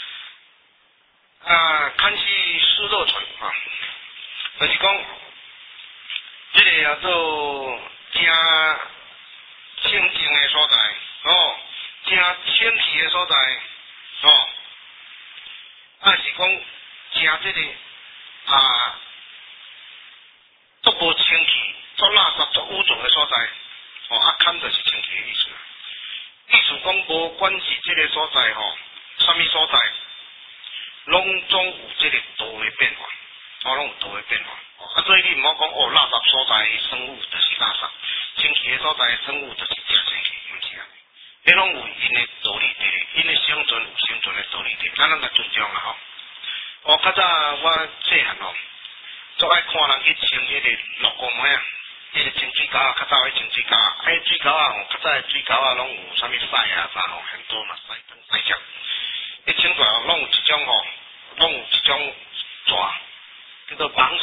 啊，看是湿肉存啊，就是讲，这个叫做正清净的所在，哦，正清气的所在，哦，啊是讲正这个啊，足无清气。做垃圾、做污浊的所在，哦，啊，看就是清气的意思。意思讲，无管是这个所在吼，什么所在，拢总有这个道的变化，哦，拢有道的变化。哦，啊，所以你唔好讲哦，垃圾所在的生物就是垃圾，清气的所在的生物就是正清气，唔是啊。迄拢有因的道理伫，因的生存有生存的道理伫，咱拢甲尊重啦吼。哦，较早我细汉哦，足爱看人去穿迄个鹿公妹啊。 迄个清水沟啊，较早迄清水沟啊，迄水沟啊吼，较早诶水沟啊拢有啥物屎啊啥吼，很多嘛屎汤屎汁。迄清水哦，拢有一种吼，拢有一种蛇，叫做蟒蛇。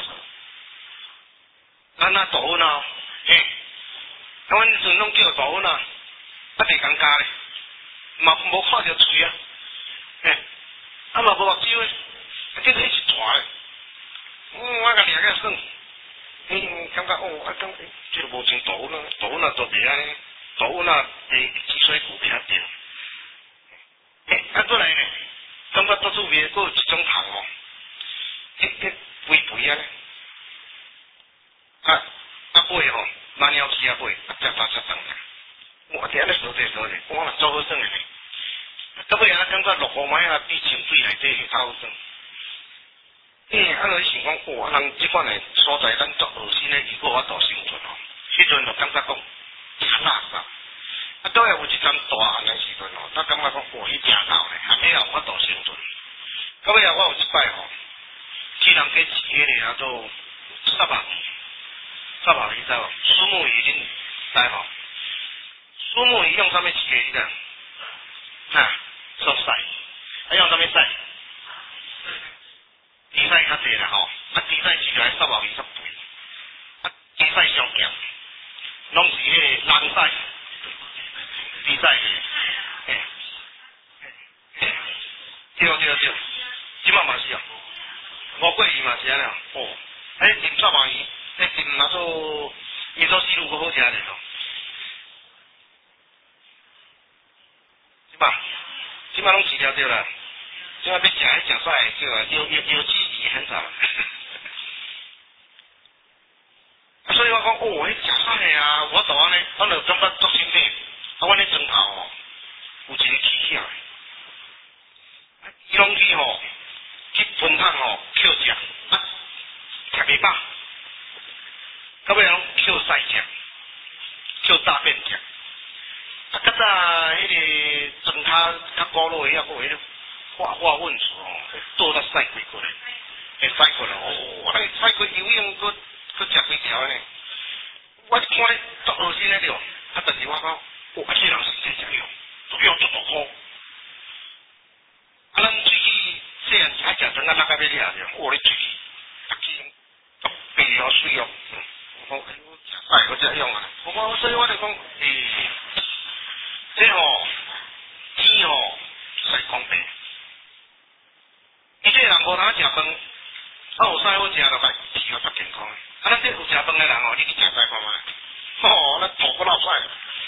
咱那大粉啊，嘿，啊，阮迄阵拢叫大粉啊，啊，袂尴尬咧，嘛无看着喙啊，嘿，啊嘛无目睭诶，啊，叫做迄一团诶，嗯，我甲掠个耍。嗯，感觉哦，啊，感觉这个无像大粉啊，大粉啊都袂安尼，大粉啊诶，积水骨比较点。诶，啊，过来呢，感觉到厝边佫有一种虫哦，迄迄肥肥啊咧，啊啊尾吼，马鸟丝啊尾，啊只大只长啊，我伫安尼扫者扫者，我若做好耍诶咧，到尾啊感觉落雨霾啊比清水内底会较好耍。诶，啊，就想讲，哇，人即款诶所在，咱做恶心诶，如果我度生存哦，迄阵就感觉讲真垃圾。啊，倒来有一阵大汉诶时阵哦，咱感觉讲，哇，迄正闹咧，还没有我度生存。到尾啊，我有一摆吼，去人家饲迄个啊做沙白鱼，沙白鱼知无？苏木鱼恁知吼？苏木鱼用啥物饲诶？你知？哈，做屎，啊用啥物屎？猪屎较济啦吼，啊猪屎饲来十万二十倍，啊猪屎上强，拢是迄个人屎，猪屎嘿，嘿，对对对，即摆嘛是哦，五桂鱼嘛是安尼哦，迄炖十万鱼，迄炖若做伊做西路阁好食咧咯，即摆即摆拢饲了对啦。即摆要食迄食屎叫啊，有有有机鱼很少。所以我讲，哦，迄食屎啊，我度安尼，我就感觉足新鲜。啊，阮咧庄头吼，有一个起起来，啊，伊拢去吼，去分摊吼，捡食，啊，食袂饱，到尾拢捡屎食，捡大便食。啊，较早迄个庄头较古老诶，还佫迄个。化化粪池哦，倒到屎龟过来，会屎过来哦，那屎龟游泳搁搁食几条呢？我看咧足恶心咧了，啊！但是我讲，哦，啊，这人是真食药，足药足大颗。啊，咱喙齿细汉时爱食肠啊，哪个要掠着？哦，你喙齿啊，齿足白哦水哦，嗯，我讲我食屎我才用啊。我所以我就讲，诶，这吼天吼是公平。伊这人无通食饭，啊有啥好食就来饲个较健康。啊，咱这有食饭的人哦，你去食屎看觅，吼，咱肚骨落屎。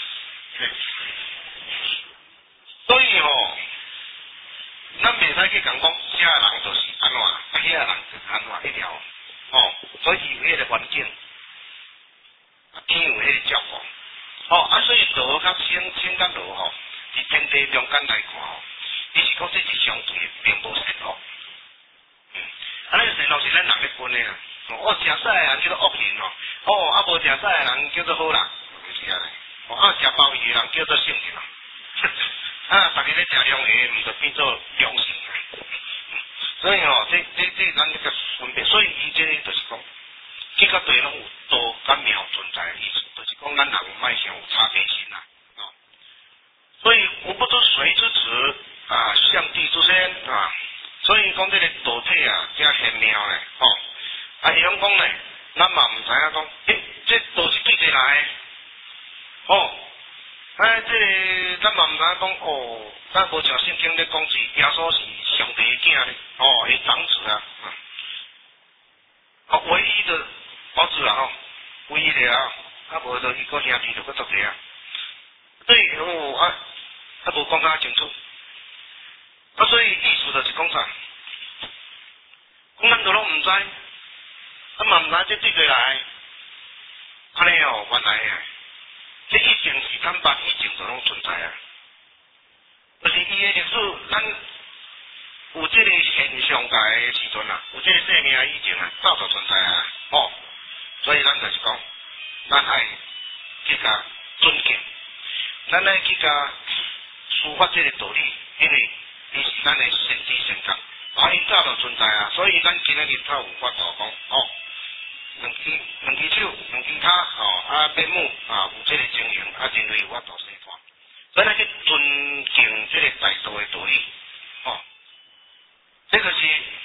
所以吼，咱袂使去讲讲，遮个人就是安怎，啊，遐个人就是安怎一条，吼，所以有迄个环境，啊，天有迄个照顾，吼，啊，所以落较清清甲落吼，伫天地中间来看吼，伊是讲这是相对并无善恶。啊，那个神路是咱人咧分的啦。哦，食屎的人叫做恶人哦，哦，啊无食屎的人叫做好人，就是安尼。哦，啊食鲍鱼的人叫做圣人哦。啊，逐个咧食良鱼，毋就变做良性。所以哦，这这这咱这个分别，所以伊这就是讲，这个对拢有道甲妙存在的意思，就是讲咱人卖相有差别心啦。哦，所以无不知谁之子啊，象帝之先啊。所以讲这个道体啊，真玄妙咧，吼、哦！啊，伊拢讲咧，咱嘛毋知影讲，诶，这都是对谁来的？哦，哎，这个咱嘛毋知影讲，哦，咱无像圣经咧讲是耶稣是上帝的囝咧，哦，是长子啊，啊，唯一的儿子啊，吼，唯一的啊，啊无就伊个兄弟就搁足济啊，对，哦，啊，啊无讲较清楚。啊，所以意思就是讲啥？讲咱都拢毋知，啊嘛毋知这对对来，安尼哦，原来啊，这以前是坦白，以前就拢存在啊。就是伊的历史，咱有这个现象界的时阵啊，有这个生命以前啊，早就存在啊，哦。所以咱就是讲，咱爱去甲尊敬，咱爱去甲抒发这个道理，因为。伊是咱的先知先觉，啊，因早就存在啊，所以咱今仔日才有法度讲，哦， 两支两支手、两支骹吼，啊面目啊有这个情形，啊认为有法度生活，所以咱去尊敬这个大道的道理，吼、哦，这个是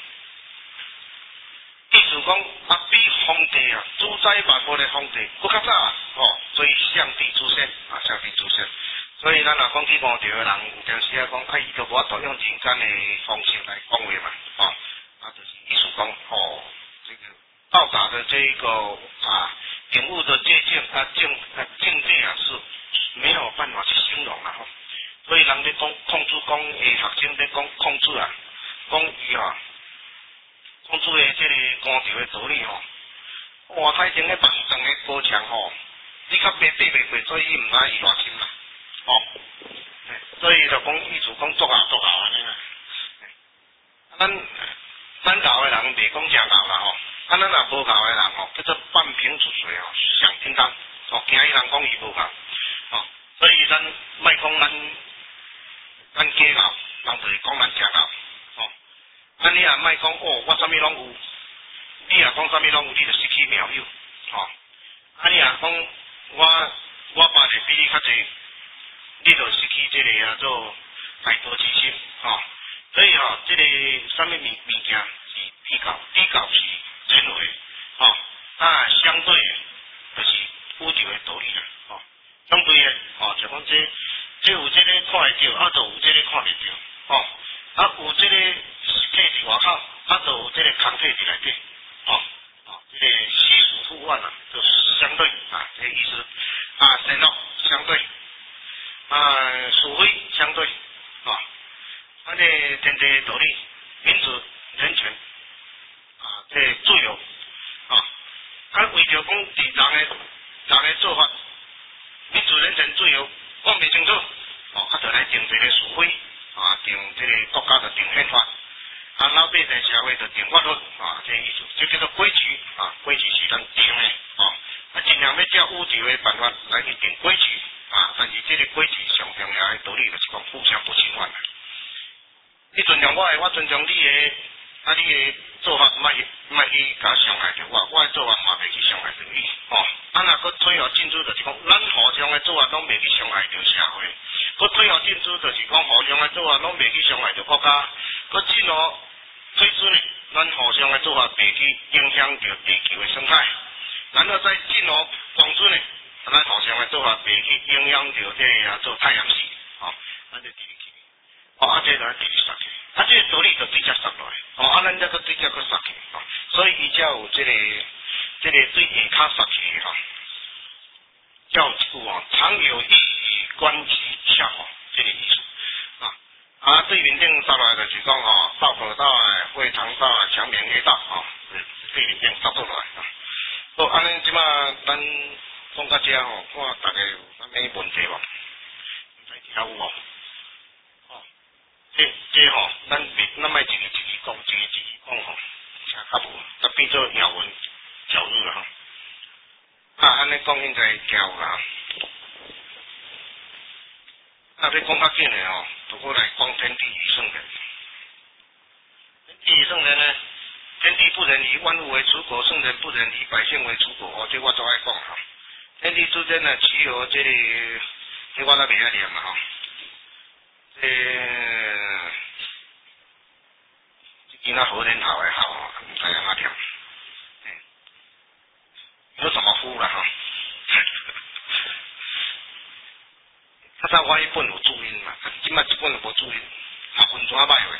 意思讲啊，比皇帝啊主宰万物的皇帝搁较早啊，吼、哦，所以上帝出现啊，上帝出现。所以咱若讲去悟道的人，有阵时啊讲，啊伊就无法度用人间的方式来讲话嘛，吼、哦，啊就是意思讲，哦，这个到达的这一个啊领悟的界境啊境啊境界啊是没有办法去形容啦吼。所以人咧讲孔子讲诶学生咧讲孔子啊，讲伊吼，孔子的这个官场的道理吼，哇太前个万丈的高墙吼，你较爬爬袂过，所以伊毋知伊偌深啦。哦，所以就讲意思讲作啊作啊安尼啦。咱咱教的人袂讲正教啦吼，啊咱若无教的人吼，叫做半瓶子水吼，上叮当，哦，惊伊人讲伊无教，哦，所以咱莫讲咱咱假教，人就会讲咱正教，哦，啊你也莫讲哦，我啥物拢有，你也讲啥物拢有，你就失去妙有，哦，啊你也讲我我爸就比你较济。你就失去这个啊做大道之心，吼、哦，所以吼、哦，这个什么物物件是比较，比较是真伪，吼、哦，啊相对就是宇宙的道理啦，吼、哦，相对的，吼、哦，就讲这这有这个看会到，啊，就有这个看袂到，吼、哦，啊有这个实体伫外口，啊，就有这个空体伫内底，吼、哦，哦，这个虚实互换啊，就是相对啊，这个意思，啊，神咯相对。啊，是非相对，啊，啊，这天地道理、民主、人权，啊，这自由，啊，啊，为着讲伫人的人的做法，民主、人权、自由讲袂清楚，哦，啊，就来定这个是非，啊，定这个国家就定宪法，啊，老百姓社会就定法律，啊，这意思，这叫做规矩，啊，规矩是咱定的，哦，啊，尽量要照宇宙的办法来去定规矩。啊，但是这个规矩上重要的道理就是讲互相不侵犯啦。你尊重我的，我尊重你的，啊，你的做法莫去莫去甲伤害着我，我的做法嘛袂去伤害着你，吼、哦。啊，若佫退后进取，就是讲咱互相的做法拢袂去伤害着社会，佫退后进取，就是讲互相的做法拢袂去伤害着国家，佫进路退出呢，咱互相的做法袂去影响着地球的生态，然后再进路光出呢。咱互相的做法袂去影响到这个啊做太阳系，吼，咱就直去，哦，啊，这咱直去杀去，啊，这个道理就对只杀落来，哦，啊，咱这个对只个杀去，哦，所以伊才有这个这个对下骹杀去吼，叫一句哦，常有意以观其效，哦，这个意思，啊，啊，对面顶杀落来就是讲吼，道可道诶，会堂道诶，强连黑道，吼，对面顶杀倒落来，啊，好，安尼即马咱。讲到这吼，看大家有啥物问题无？唔知听有无？哦，这这吼，咱别咱莫一个一个讲，一个一个讲吼，听较无，就变做咬文嚼字啦吼。啊，安尼讲应该听有啦。啊，要讲较紧的吼，就过来讲天地与圣人。天地与圣人呢？天地不仁，以万物为刍狗；圣人不仁，以百姓为刍狗。哦，这我都爱讲哈。天地之间呢，其有这里，这我都袂晓念嘛吼。这这囡仔好人好的好，唔知安怎念。有什么夫啦哈？较早我迄本有注音嘛，即摆即本无注音，啊分怎歹话？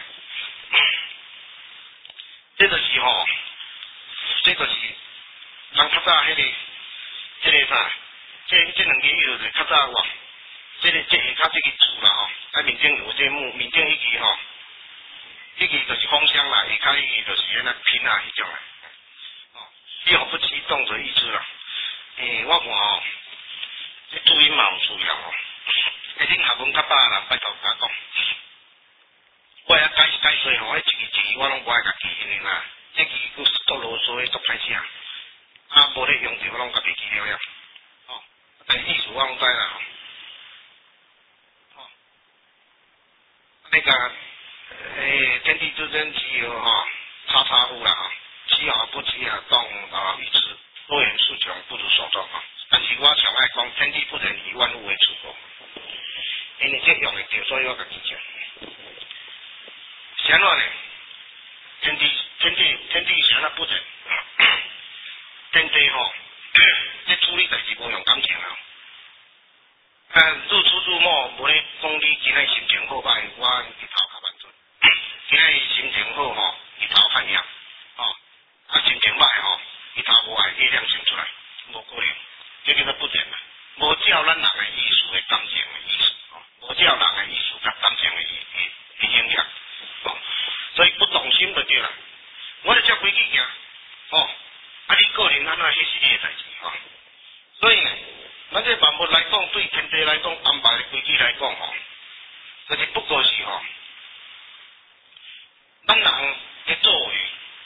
这就是吼，这就是人较早迄个。这个啥？这这两个意思就是较早哇，这个这下骹这个字啦吼，啊面顶有这木，面顶迄个吼，迄个就是风箱啦，下骹迄个就是迄个拼啊迄种啦，哦，意好不起动的意思啦。诶、欸，我看吼，这注音嘛有需要哦。诶，恁学问较饱啦，拜托甲讲，我遐解解说吼，迄一字一字我拢无爱家记因为啦，这字佫足啰嗦，足歹写。啊，无咧用着，我拢家己记了了，哦，但意思我拢知啦，吼，哦，那个诶，天地之间其有吼，叉叉乎啦，吼，其好不其啊，动啊，欲知。 多言数穷，不如手动啊。但是我上爱讲，天地不仁，以万物为刍狗。因为这用的对，所以我甲记讲。是安怎呢？天地天地天地是安怎不仁？天地吼，这处理代志无用感情啊。啊，入出入没，无咧讲你今仔心情好歹，我日头较慢准。今仔心情好吼，日头较亮，吼、哦，啊心情歹吼，日头无爱月亮先出来，无可能，这叫做不仁啊。无照咱人的意思的感情的意思，吼、哦，无照人的意思甲感情的意的影响，吼、哦，所以不动心就对啦。我咧照规矩行，吼、哦，啊你个人安怎，迄是你的代志，吼、哦，所以呢。咱这万物来讲，对天地来讲，安排的规矩来讲吼，就是不过是吼，咱人的作为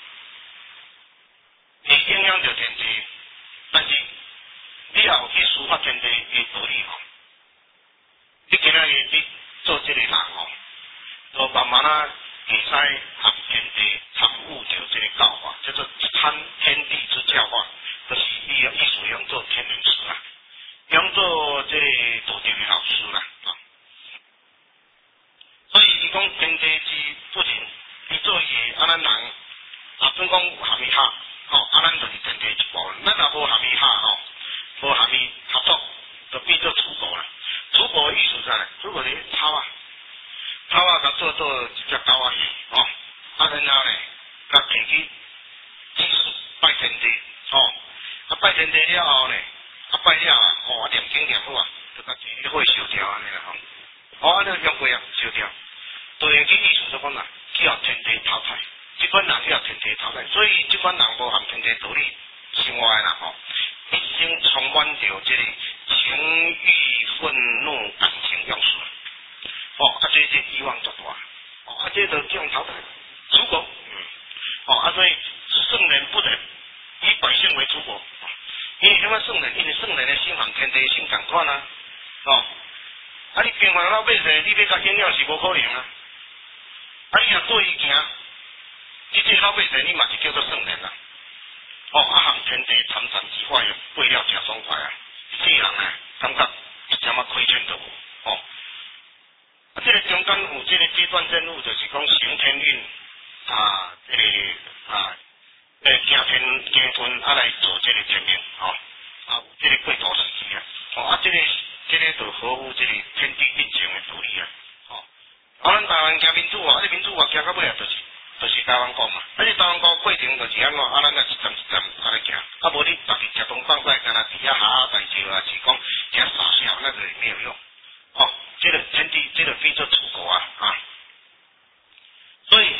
会影响着天地，但是你也有去抒发天地的道理吼。你今仔日你做这个人吼，就慢慢啊会使合天地参悟着这个教法，叫做参天地之教法，就是伊意思用做天人师啦。用做这个道德的老师啦，啊，所以伊讲天地之不仁，伊做伊啊咱人啊，算讲有合伊合，吼，啊咱就是天地一部分，咱若无合伊合吼，无合伊合作，就变做楚国啦。楚国的意思啥呢？楚国的草啊，草啊，甲做做一只狗啊，吼，啊然后呢，甲摕去祭祀拜天地，吼，啊拜天地了后呢。啊拜了啊，哦啊念经念好啊，就甲钱火烧掉安尼啦吼。哦，安尼用过啊，烧掉。对应去意思就讲啦，叫天地淘汰。即款人叫天地淘汰，所以即款人无含天地道理生活的啦吼，一生充满着即个情欲、愤怒、感情要素。哦，啊这这欲望足大。哦，啊这就这种淘汰。楚国，嗯，哦啊所以圣人不仁，以百姓为楚国。因为什么圣人？因为圣人的心含天地心同款啊，哦，啊你平凡老百姓，你要甲影响是无可能啊。啊你若做伊行，你这老百姓你嘛是叫做圣人啦。哦，啊含天地参禅之法，过了真爽快啊！世人啊，感觉一点仔亏欠都无。哦，啊这个中间有这个阶段任务，就是讲行天运啊，这个啊。诶，行天行分啊来做这个天命，吼、哦，啊有这个过渡时期啊，哦啊这个这个就合乎这个天地运行的道理啊，哦，啊咱台湾行民主啊，这民主啊行到尾啊，就是就是台湾国嘛，啊这台湾国过程就是安怎，啊咱也一站一站安尼行，啊无你逐日食东放西，干那底下下下大石啊，是讲食傻笑，那个没有用，哦，这个天地这个变做楚国啊，啊，所以。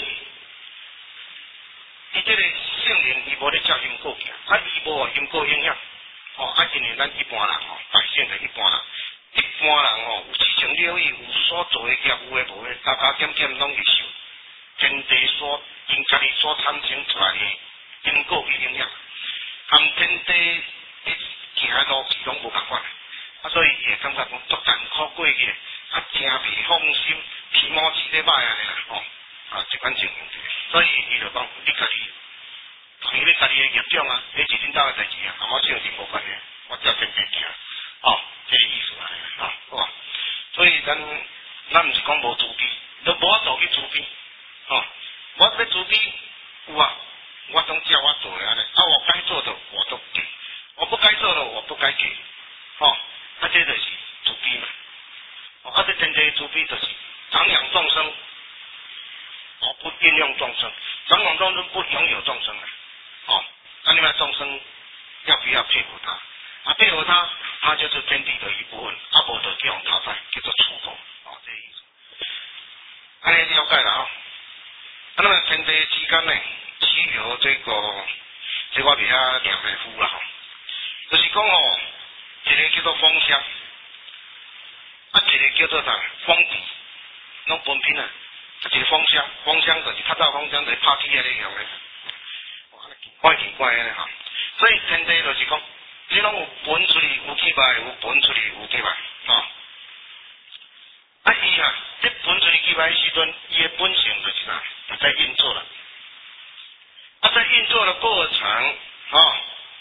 伊这个圣人，伊无咧照因果行，啊，伊无因果影响，哦，啊，因为咱一般人吼，百姓的一般人，一般人吼，有七情六欲，有所做的业，有诶无诶，加加减减拢会受天地所因家己所产生出来的因果去影响，含天地一行的路是拢无共款，啊，所以伊会感觉讲足艰苦过去，啊，真袂放心，起毛起得歹安尼啦，吼。啊，即款情形，所以伊就讲，你家己，同伊咧家己诶业障啊，迄是恁兜诶代志啊，同我性情无关系，我照天地行，哦，即、这个意思啊，啊，好啊，所以咱咱毋是讲无慈悲，都无法度去慈悲，哦，我要慈悲，有啊，我总照我做诶安尼，啊，我该做的我都给，我不该做的我不该给，哦，啊，这就是慈悲嘛，哦，啊，这天地慈悲就是长养众生。哦，不运用众生，长养众生不拥有众生啊！哦，那另外众生要不要配合他？啊，配合他，他就是天地的一部分，啊，无就这种淘汰，叫做楚国。哦，这个意思。安尼了解了啊、哦。啊，那么天地之间呢，只有这个，这我比较念的夫啦，就是讲哦，一个叫做风箱，啊，一个叫做啥风笛，拢分品啊。一个风箱，风箱就是较早风箱就是拍铁咧用咧，怪奇怪咧哈。所以天地就是讲，这拢有本出去有起来，有本出去有起来，吼、哦。啊伊啊，这本出去起来时阵，伊的本性就是啥，就在运作了。啊，在运作的过程，哦，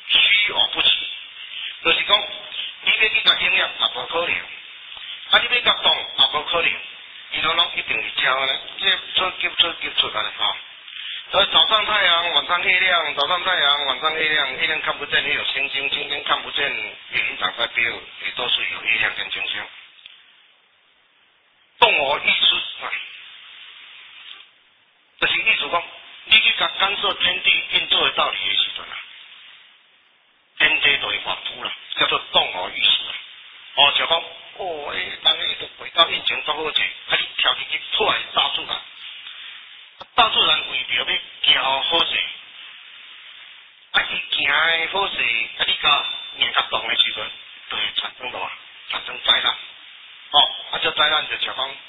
虚而不实，就是讲你要去甲营业也无可能，啊你要甲动也无可能，伊拢拢一定是照咧，这出急出急出安尼吼。所以早上太阳，晚上月亮，早上太阳，晚上月亮，月亮看不见也有星星，星星看不见也云长代表也都是有月亮跟星星。动而意思啊，就是意思讲，你去甲干涉天地运作的道理的时阵啊，天地就会反扑啦，叫做动而意思啊。哦，就讲哦，诶，当个都轨道运行多好势，啊你跳进去破坏大自然。大自然为着要行好势，啊，伊行的好势，啊，你甲硬甲动的时阵，就会产生什么？产生灾难。哦，啊，这灾难就像讲，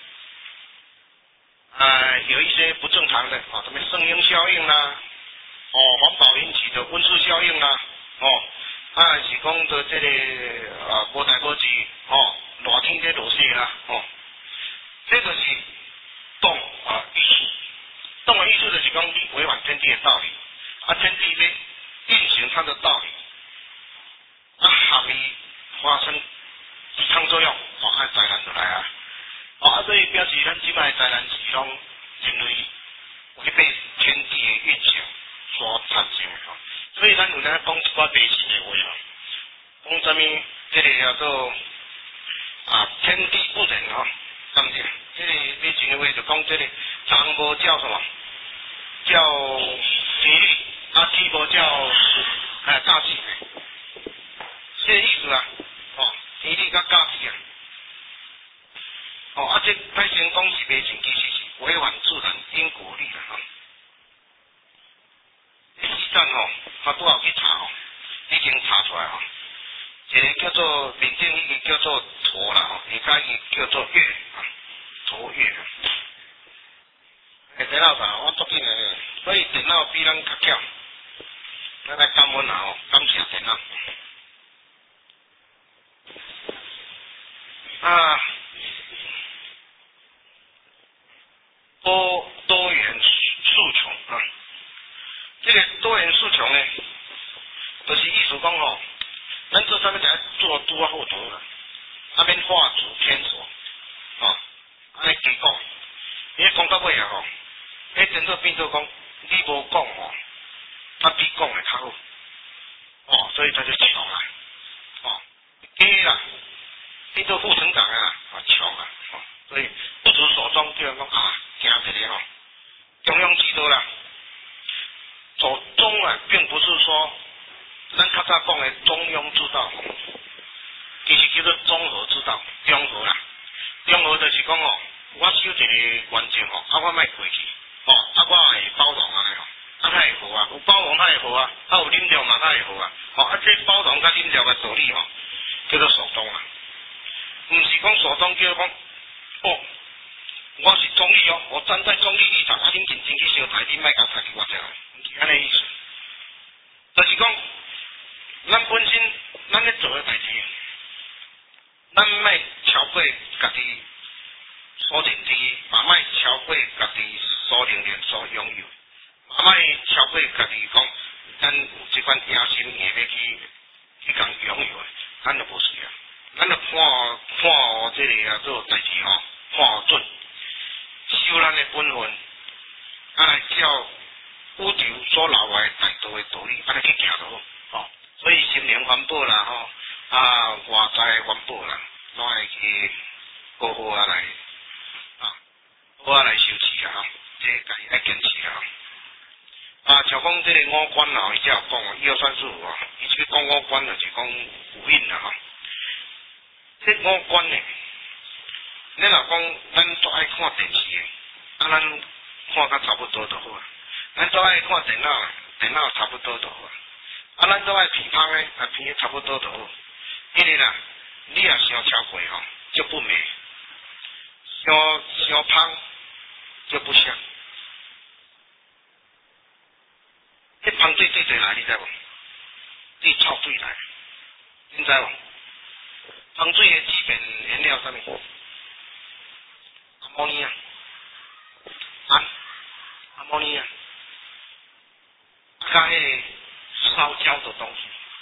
呃，有一些不正常的，啊，什么声音效应啦，哦，环保引起的温室效应啦，哦，啊，是讲的这个啊，无代无志，哦，热天在落雪啦，哦，这个是动啊艺术。动的意思就是讲你违反天地的道理，啊，天地咧运行它的道理，啊，合伊发生抵抗作用，哦，啊，灾难就来啊，哦，啊，所以表示咱即摆灾难是拢人类违背天地的运行所产生的，吼、哦，所以咱有咧讲一寡迷信的话啊，讲什么这个叫做啊天地不仁吼，是不是？这个迷信的话就讲这个长无叫什么？叫体力，啊，鸡无叫哎大气，这个意思啊，哦，体力甲大气啊，哦，啊，这歹先讲是迷信，其实是违反自然因果律啦，哈。西藏吼，他拄好去查吼，已经查出来吼，一个叫做缅甸一个叫做驼啦，吼，而家一个叫做月啊，驼月。电脑啥？我足紧诶，所以电脑比咱较巧。咱来感恩下吼，感谢电脑。啊，多多元诉求啊，这个多元诉求呢，就是意思讲吼，咱做啥物事做拄啊好多啦，啊免画足偏左，哦，安尼结果，伊讲到尾啊吼。迄真做变做讲，你无讲哦，啊比讲的较好，哦，所以他就抢啦，哦，假啦，变做副省长啊，啊抢啊，哦，所以不知所踪，叫人讲啊，惊一个吼，中庸之道啦，走中啊，并不是说咱较早讲的中庸之道，其实叫做综合之道，综合啦，综合就是讲哦，我守一个原则吼，啊我莫过去。哦，啊，我会包容安尼吼，啊，他会好啊，有包容他会好啊，啊，有忍让嘛，他会好啊，哦，啊，这包容甲忍让的道理吼，叫做守中啊，唔是讲守中叫讲，哦，我是中立哦，我站在中立立场，啊，恁认真去相待，恁莫甲抬起我这来，唔是安尼意思，就是讲，咱本身咱咧做诶代志，咱莫超过家己所认知，也莫超过家己所能力所拥有，也莫超过家己讲，咱有这款野心，硬要去去共拥有诶，咱就无需要，咱就看看这个啊做代志吼，看准，修咱诶本分，啊来照宇宙所留下诶大道诶道理，安尼去行就好，哦，所以心灵环保啦，吼，啊外在环保啦，拢爱去好好啊来。好啊来修持啊，这家己爱坚持啊。啊，像讲这个五官啊，伊才有讲一二三四五啊，伊去讲五官就是讲五蕴啦哈。这五官呢，你若讲咱都爱看电视的，啊咱看甲差不多就好啊。咱都爱看电脑，电脑差不多就好啊。啊，咱都爱鼻芳的，啊鼻差不多就好。因为啦，你若伤超过吼，就不美；伤伤胖。就不像，迄芳水最侪来，你知无？最臭水来，你知无？芳水的基本原料啥物？阿摩尼亚，啊，阿摩尼亚，加迄个烧焦的东西，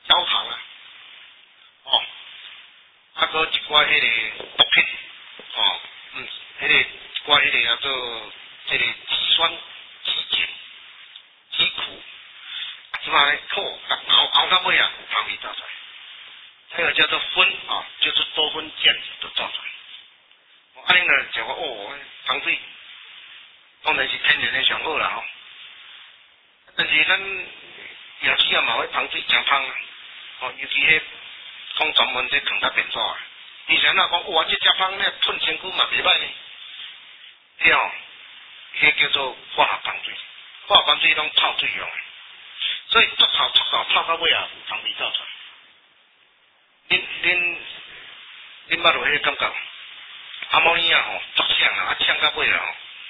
焦糖啊，哦，啊个一寡迄个毒品，哦，嗯，迄、那个一寡迄个叫做这个肌酸、肌碱、肌苦，即嘛咧靠熬熬到尾啊，糖味造出来。还有叫做酚啊，就是多酚碱都造出来。哦，啊，恁个就讲哦，糖水当然是天然的上好啦吼。但是咱夜市啊嘛，迄糖水真芳啊，哦，尤其迄讲专门这糖甲变纸啊。以前啊讲哇，这只芳咧喷身躯嘛袂歹呢，对哦，迄叫做化学糖水，化学糖水拢泡水用的，所以足泡足泡泡到尾啊，有糖味造出来。恁恁恁捌落迄个感觉？阿摩尼亚吼足呛啊，啊呛到尾啊吼，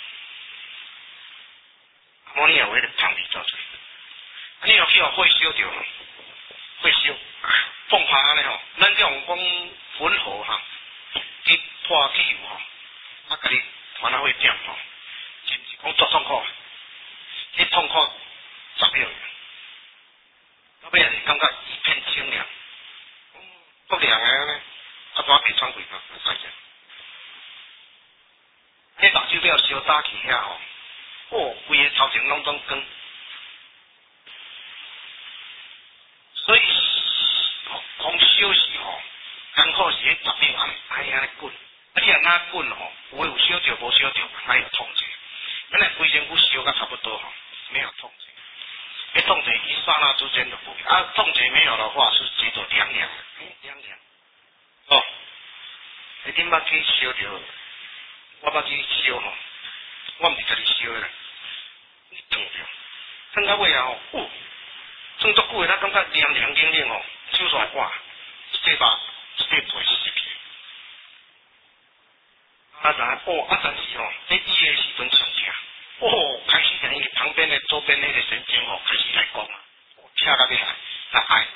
阿摩尼亚有迄个糖味造出来。啊，你若去互火烧着，火烧放炮安尼吼，咱这种讲混合哈，去破汽油吼，啊，甲你团啊火点吼，是毋是讲足痛苦？迄痛苦十秒，到尾啊是感觉一片清凉。足凉诶安尼，啊带鼻喘几工，使者。迄目睭了烧打起遐吼，哦，规个头前拢总光。所以，讲烧是吼，艰苦是迄十秒安安尼安尼滚，啊你若哪滚吼，有诶有烧着，无烧着，哪有痛者？咱来规身躯烧甲差不多吼，没有痛者。迄痛者一刹那之间就不见，啊痛者没有的话是觉得凉凉的，凉凉。哦，你顶捌去烧着，我捌去烧吼，我毋是家己烧诶啦，你烫着，烫到尾啊吼，哦，烫足久诶，咱感觉凉凉冷冷吼，手出来哇，一块肉一块皮湿去，啊然哦啊但是吼，你伊诶时阵上疼，哦开始等于旁边诶周边迄个神经吼开始来讲啊，疼到要来来爱，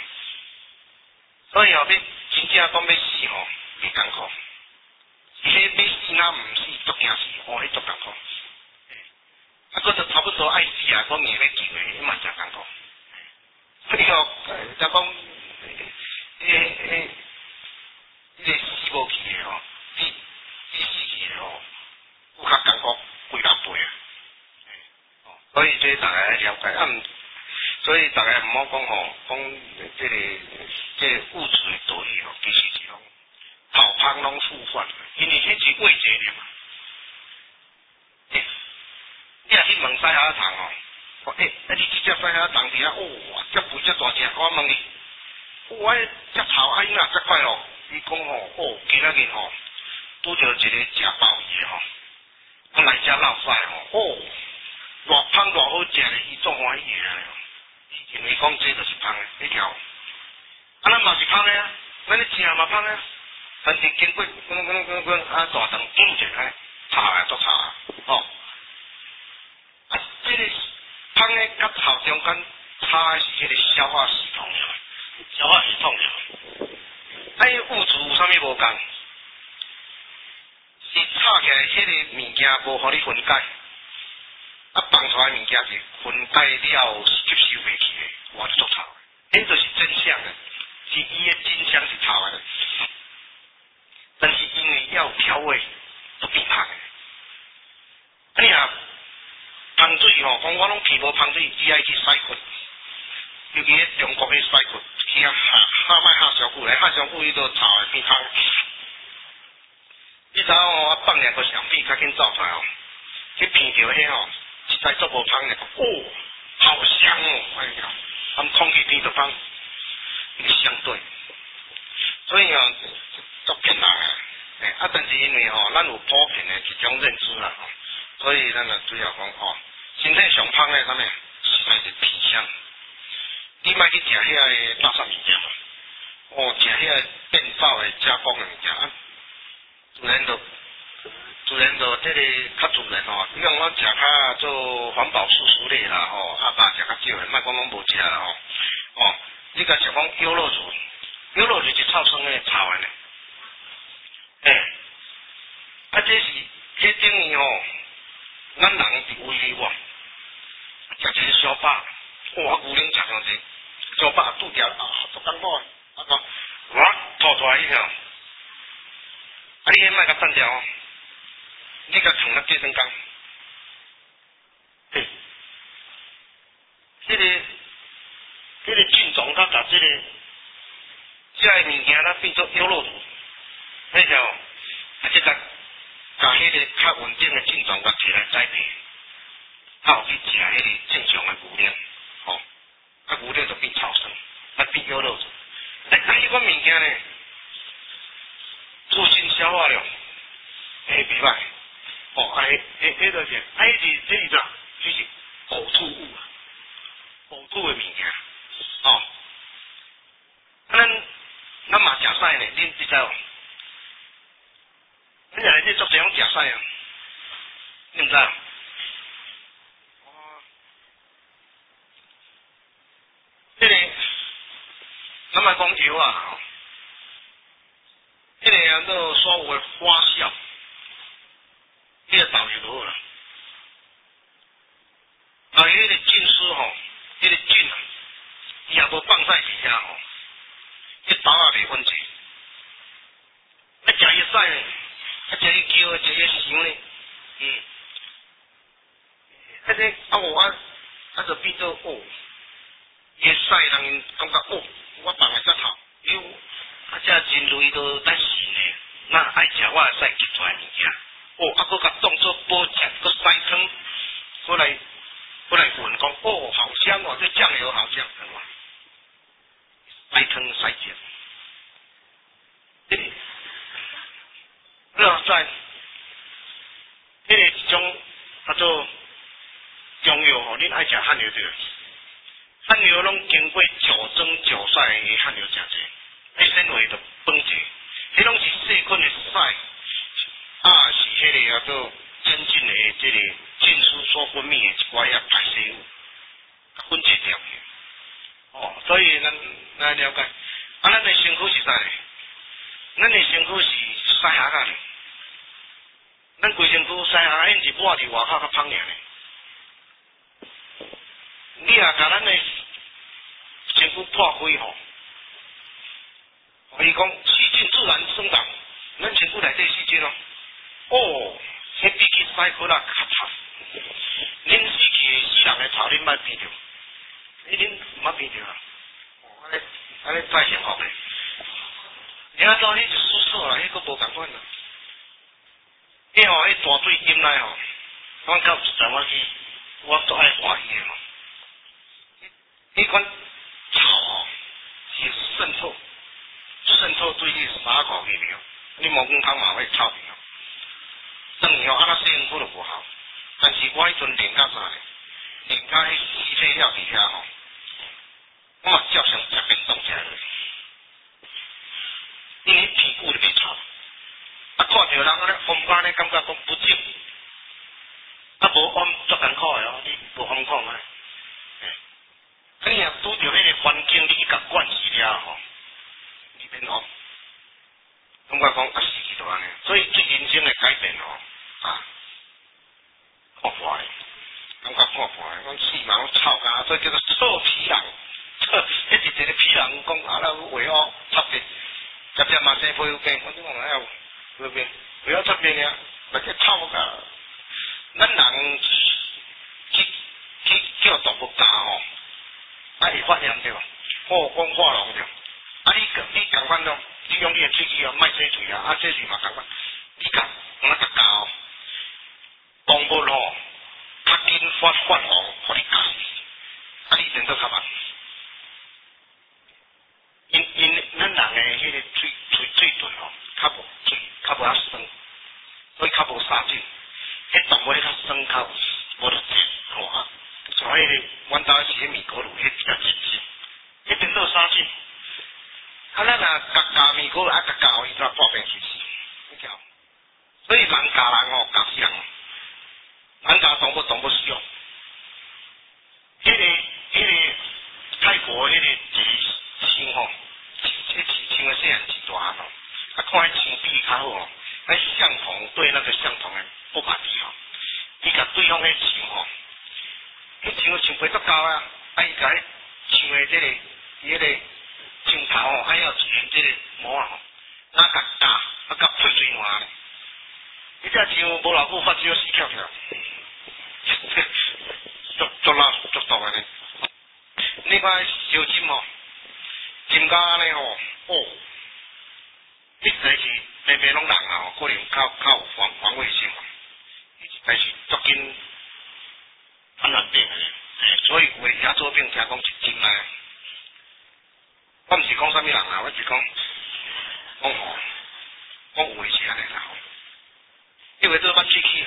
所以后尾。真正讲要死吼，袂艰苦。迄要死哪毋死，足惊死，哦，迄足艰苦。啊，佫就差不多爱死啊，讲硬要救诶，迄嘛真艰苦。你哦，就讲，迄迄迄个死无去诶吼，比比死去诶吼，佫较艰苦几百倍啊。所以这大家来了解啊，所以大家毋好讲吼，讲这个这个物质的道理吼，其实是讲头芳拢复反，因为迄是慰藉的嘛。欸、你若去问西虾糖吼，哦，诶、欸，啊你即只西虾糖伫遐，哇，只肥只大只，我问你，哇，只臭啊因啊只快乐，伊讲吼，哦，今仔日吼，拄着一个食鲍鱼吼，我来只落屎吼，哦，偌芳偌好食咧，伊足欢喜诶。伊认为讲这就是芳诶，你听。啊，咱嘛是芳诶啊，咱咧食嘛芳诶，但是经过滚滚滚滚啊大肠顶一下，炒来都炒啊，吼。啊，这个芳诶甲臭中间差诶是迄个消化系统，消化系统。啊，伊物质有啥物无共？是炒起来迄个物件无互你分解。啊，放出来物件是分解了吸收袂去的，我就做臭的，迄就是真相的，是伊的真相是臭的，但是因为要有调味，都变芳的。啊，你啊，芳水吼，讲我拢皮无芳水，只爱去洗骨，尤其迄中国迄洗骨，去啊下下摆下上久咧，下上久伊都臭的变芳。你知影吼，我放两个小屁较紧走出来哦，去闻着迄吼。实在做无芳的，哦，好香哦！哎呀，他们空气边就芳，一个相对，所以啊，足骗人啊！诶、欸，啊，但是因为吼、哦，咱有普遍的一种认知啦，吼，所以咱就主要讲吼，身体上芳的啥物，实在是皮香。你莫去食遐个垃圾物件嘛，哦，食遐个变造的加工的物件，啊，自然就。自然就这个较自然吼，你讲我食较做环保素食类啦吼，啊肉食较少的，莫讲拢无食啦吼，哦，你甲食讲优酪乳，优酪乳是臭酸的臭的呢，诶、欸，啊这是这等于吼，咱人是胃里哇，食一个小饱，哇牛奶食上济， 上巴拄掉啊，足艰苦啊，啊个我吐出来以后，啊你迄莫甲断掉哦，你甲藏到几身工，嘿，迄、这个迄、这个菌种它甲即个即个物件它变做优酪乳，你晓，啊即个甲迄个较稳定的菌种甲摕来栽培，它有去食迄个正常的牛奶，吼、哦，啊牛奶就变草酸，啊变优酪乳，哎，啊迄款物件呢，自身消化了，会袂歹，哦，啊迄迄迄个是，啊迄是这是啥？就是呕吐物啊，呕吐的物件，哦，啊咱咱嘛食屎呢，恁知知无？恁内底足侪人食屎啊，你毋知啊？迄、这个咱莫讲油啊，迄、这个啊，做所有的花酵，迄、这个豆油就好啦。啊，迄个菌丝吼，迄、这个菌啊，伊也无放在底下吼，迄豆也袂分解。啊，食伊屎呢，啊，食伊叫，食伊香呢，嗯，啊这啊我啊，啊就变做哦。伊屎人感觉哦，我放个舌头，哟，啊，这人类都咱神的，那爱食我的屎吸出来物件，哦，啊，佮甲当做保健，佮屎汤，佮来，佮来闻讲，哦，好香哦，这酱油好香，係嘛？屎湯屎醬，呢你話在，呢個一種叫做中藥吼，恁愛食漢藥對。漢藥攏經過九蒸九曬嘅漢藥誠濟，迄纖維就崩解，迄攏是細菌嘅屎，啊是迄個叫做真菌嘅即個菌絲所分泌嘅一寡啊排泄物，分解掉去。哦，所以咱咱了解，啊咱嘅身軀是啥呢？咱嘅身軀是屎殼啊咧，咱規身軀屎殼，因是抹佇外口較芳爾咧。你若甲咱的身躯破開吼，伊講細菌自然生長，咱身軀內底細菌哦，哦，迄比起屎殼啦較臭。恁死去死人的頭，恁莫鼻着，你恁毋捌鼻着啊？哦，安尼安尼太幸福咧。你啊到你就宿舍啦，迄個無共款啦。迄吼，迄大水飲來吼，我到一陣我去，我都愛歡喜的吼。迄款草哦，是滲透，滲透對你衫褲去了，你毛公湯嘛會臭掉。當然哦，啊那身軀就無好，但是我迄陣練到啥呢？練到迄屍體了底下吼，我嘛照常食便當食落，因為屁股就袂臭。啊，看到人安尼風乾呢，感覺講不正，啊無安足艱苦的哦，你無風看啊。你若拄着迄個環境，你去甲慣勢了吼，你免學，感覺講啊死去就安尼，所以對人生的改變吼啊，看破的，感覺看破的，講死嘛攏臭甲，所以叫做臭皮囊，迄是一個皮囊講啊，咱為學插邊，夾只嘛生皮有病，我點講啊？有病，為學插邊爾，咪即臭甲，咱人去去叫動物教吼。啊，會發炎對吧？化光化膿對。啊，你你共款咯，你用你嘅喙齒哦，莫洗喙啊，啊洗喙嘛共款。你甲我甲教哦，動物吼較緊發發黃，互你教，啊你變做較慢。因因咱人嘅迄個喙喙喙唇吼，較無喙較無遐酸，所以較無殺菌。迄動物咧較酸較無得舌吼啊。所以咧，阮兜是迄米果乳，迄比較直接，迄變做殺菌。啊，咱若甲教米果乳，啊甲教伊怎破病去死，你聽？所以人教人哦，教死人哦，人教動物，動物死哦。迄、那個迄、那個泰國迄個刺青吼，迄刺青的細漢是大吼，啊看迄青比較好哦，迄相同對那個相同的不滿意吼，伊甲對方迄青吼。迄像像皮足厚啊，啊伊甲迄像誒即個伊迄个镜头吼，还要前这个膜啊吼，哪甲打，啊甲配水换咧。伊只像无偌久发只死翘翘，足足老足大安尼。你看小金吼，金甲安尼吼，哦，一在是平平拢人啊吼，可能较较有防防卫性。但是足紧传染病诶，所以有诶牙周病听讲一斤来。我毋是讲啥物人啊，我是讲讲吼，讲有诶是安尼啦吼。因为做捌喙齿，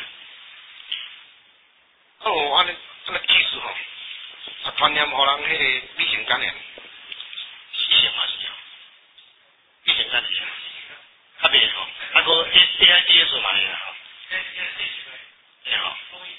哦，安尼安尼技术吼，啊传染互人迄个乙型感染，死性嘛是啊，乙型感染，较袂吼，啊个 A I D S 嘛咧吼，对吼，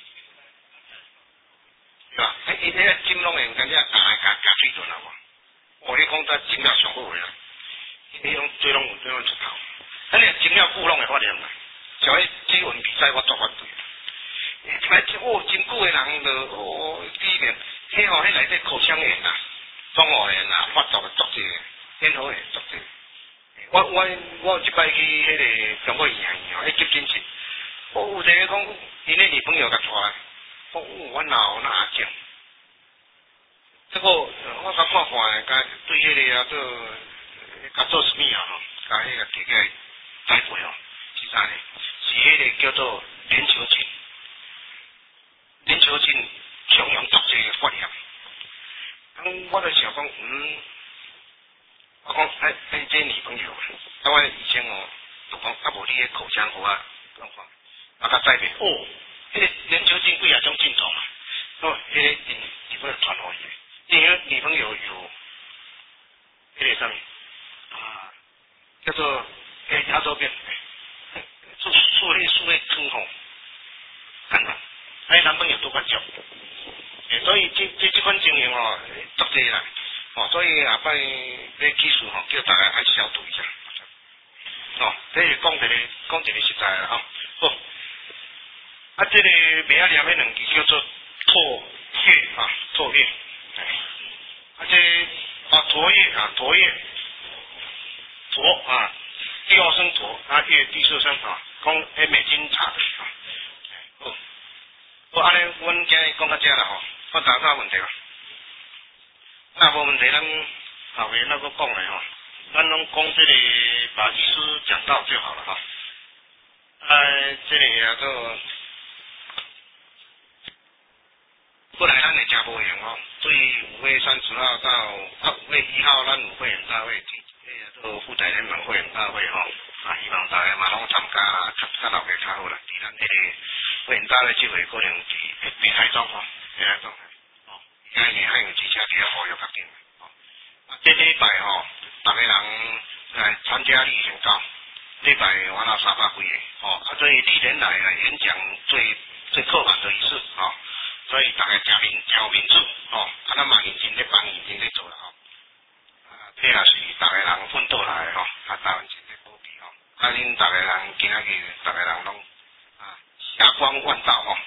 对吧？哎，伊迄个针拢会有干只夹夹夹喙唇啊无？哦，你讲在针了上好诶啊，伊拢最拢有最拢出头，啊你针了久拢会发炎啦。像迄体运比赛，我做反对。即摆哦，真久诶人就哦，里面迄吼，迄内底口腔炎啦、中耳炎啦，发作诶足济，咽喉炎足济。我我我即摆去迄个中国医院吼，迄急诊室，哦，有一个讲，因诶女朋友甲带来，哦，我老那阿症。这个我甲看看，甲对迄个啊做，甲做啥物啊吼，甲迄个摕起来栽培吼，是啥呢？是迄个叫做链球菌，链球菌常用足济发炎。咁我就想讲，嗯，我讲哎哎，这女朋友，啊我以前哦，就讲啊无你个口腔好啊，状况，啊甲栽培，哦，迄个链球菌几啊种菌种啊，哦，迄个女女朋友传互伊，因为女朋友有迄个啥物啊，叫做诶牙周病。做做迄做迄汤吼，感染，哎，男朋友都管教，诶，所以这这这款情形吼，足济啦，哦，所以下摆咧技术吼，叫大家爱消毒一下，哦，这是讲一个讲一个实在啦吼，好，啊，这个名仔念迄两字叫做唾液啊，唾液，啊这啊唾液啊唾液，唾啊。第二声驼啊，月第四声啊，讲迄美金茶啊，好，好安尼，阮今日讲到这啦吼，我答啥问题啊？那无问题，咱后面那个讲嘞吼，咱拢讲这个把医师讲到就好了哈。呃，这里啊个，本来咱会真无闲哦，对五月三十号到啊五月一号，咱有会员大会。迄个做副台联盟会员大会吼，啊，希望大家嘛拢参加啦，较较老个较好啦。伫咱迄个会员大会聚会可能是平台状况，平台状况，哦，现在还有几下比较好，要较紧，哦。啊，这礼拜吼，逐个人来参加例行高，礼拜完了三百几个，哦，啊，所以历年来啊演讲最最刻板的一次，哦，所以大家诚民诚民主，哦，啊，咱嘛认真咧办，认真咧做啦，吼。这也是大家人奋斗来吼，啊，台湾真在保庇吼，啊，恁大家人今仔日大家人拢啊霞光万道吼，